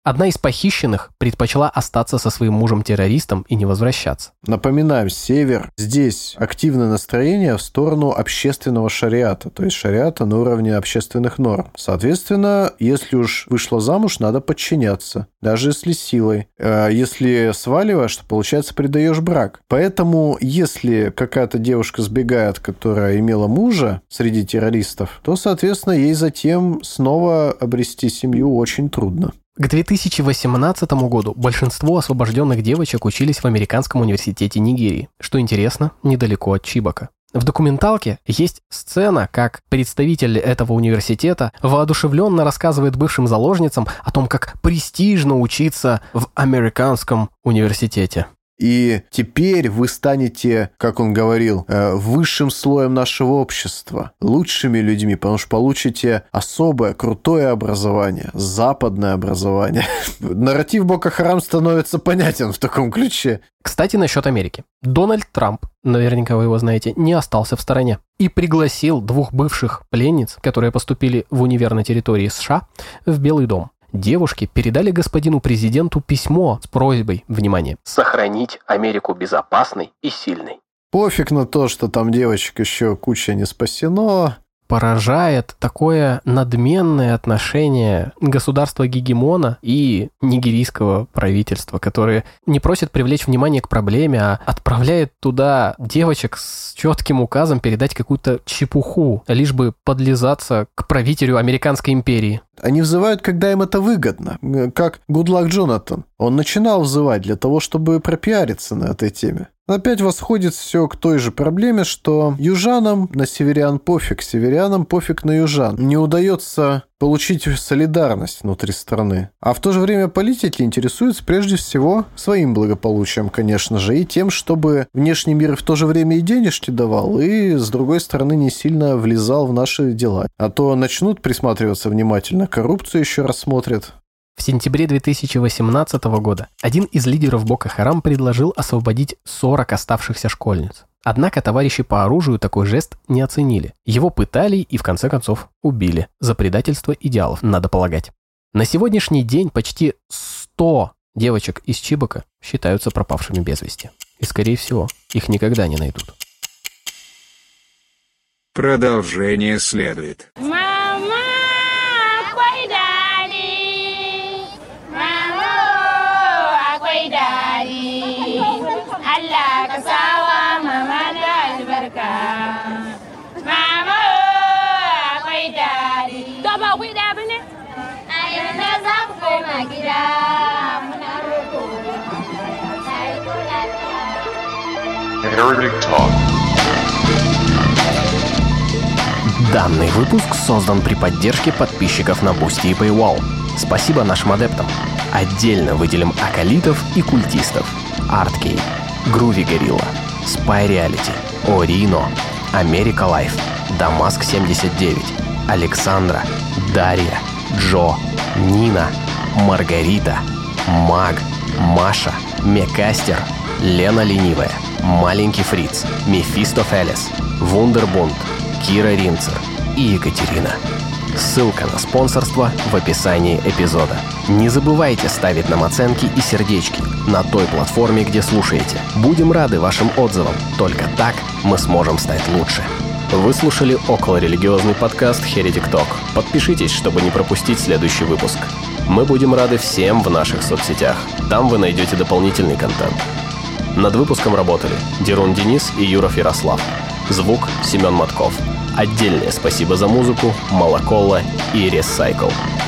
Одна из похищенных предпочла остаться со своим мужем-террористом и не возвращаться. Напоминаем, север. Здесь активное настроение в сторону общественного шариата, то есть шариата на уровне общественных норм. Соответственно, если уж вышла замуж, надо подчиняться, даже если силой. А если сваливаешь, то, получается, предаешь брак. Поэтому, если какая-то девушка сбегает, которая имела мужа среди террористов, то, соответственно, ей затем снова обрести семью очень трудно. К две тысячи восемнадцатому году большинство освобожденных девочек учились в Американском университете Нигерии, что интересно, недалеко от Чибока. В документалке есть сцена, как представитель этого университета воодушевленно рассказывает бывшим заложницам о том, как престижно учиться в Американском университете. И теперь вы станете, как он говорил, высшим слоем нашего общества, лучшими людьми, потому что получите особое, крутое образование, западное образование. Нарратив Боко Харам становится понятен в таком ключе. Кстати, насчет Америки. Дональд Трамп, наверняка вы его знаете, не остался в стороне и пригласил двух бывших пленниц, которые поступили в универ на территории США, в Белый дом. Девушки передали господину президенту письмо с просьбой, внимание, сохранить Америку безопасной и сильной. Пофиг на то, что там девочек еще куча не спасено. Поражает такое надменное отношение государства-гегемона и нигерийского правительства, которые не просят привлечь внимание к проблеме, а отправляет туда девочек с четким указом передать какую-то чепуху, лишь бы подлизаться к правителю Американской империи. Они взывают, когда им это выгодно, как Гудлак Джонатан. Он начинал взывать для того, чтобы пропиариться на этой теме. Опять восходит все к той же проблеме, что южанам на северян пофиг, северянам пофиг на южан. Не удается получить солидарность внутри страны. А в то же время политики интересуются прежде всего своим благополучием, конечно же, и тем, чтобы внешний мир в то же время и денежки давал, и, с другой стороны, не сильно влезал в наши дела. А то начнут присматриваться внимательно, коррупцию еще рассмотрят. В сентябре две тысячи восемнадцатого года один из лидеров Боко Харам предложил освободить сорок оставшихся школьниц. Однако товарищи по оружию такой жест не оценили. Его пытали и, в конце концов, убили. За предательство идеалов, надо полагать. На сегодняшний день почти сто девочек из Чибока считаются пропавшими без вести. И, скорее всего, их никогда не найдут. Продолжение следует. Данный выпуск создан при поддержке подписчиков на Boosty и Paywall. Спасибо нашим адептам. Отдельно выделим акалитов и культистов. Artcade, Groovy Gorilla, Spy Reality, Орино, America Life, Дамаск семьдесят девять, Александра, Дарья, Джо, Нина, Маргарита, Маг, Маша, Мекастер, Лена Ленивая, Маленький Фриц, Мефистофелес, Вундербунд, Кира Ринцер и Екатерина. Ссылка на спонсорство в описании эпизода. Не забывайте ставить нам оценки и сердечки на той платформе, где слушаете. Будем рады вашим отзывам. Только так мы сможем стать лучше. Вы слушали околорелигиозный подкаст Heretic Talk. Подпишитесь, чтобы не пропустить следующий выпуск. Мы будем рады всем в наших соцсетях. Там вы найдете дополнительный контент. Над выпуском работали Дерун Денис и Юров Ярослав. Звук Семен Матков. Отдельное спасибо за музыку Малаколла и Recycle.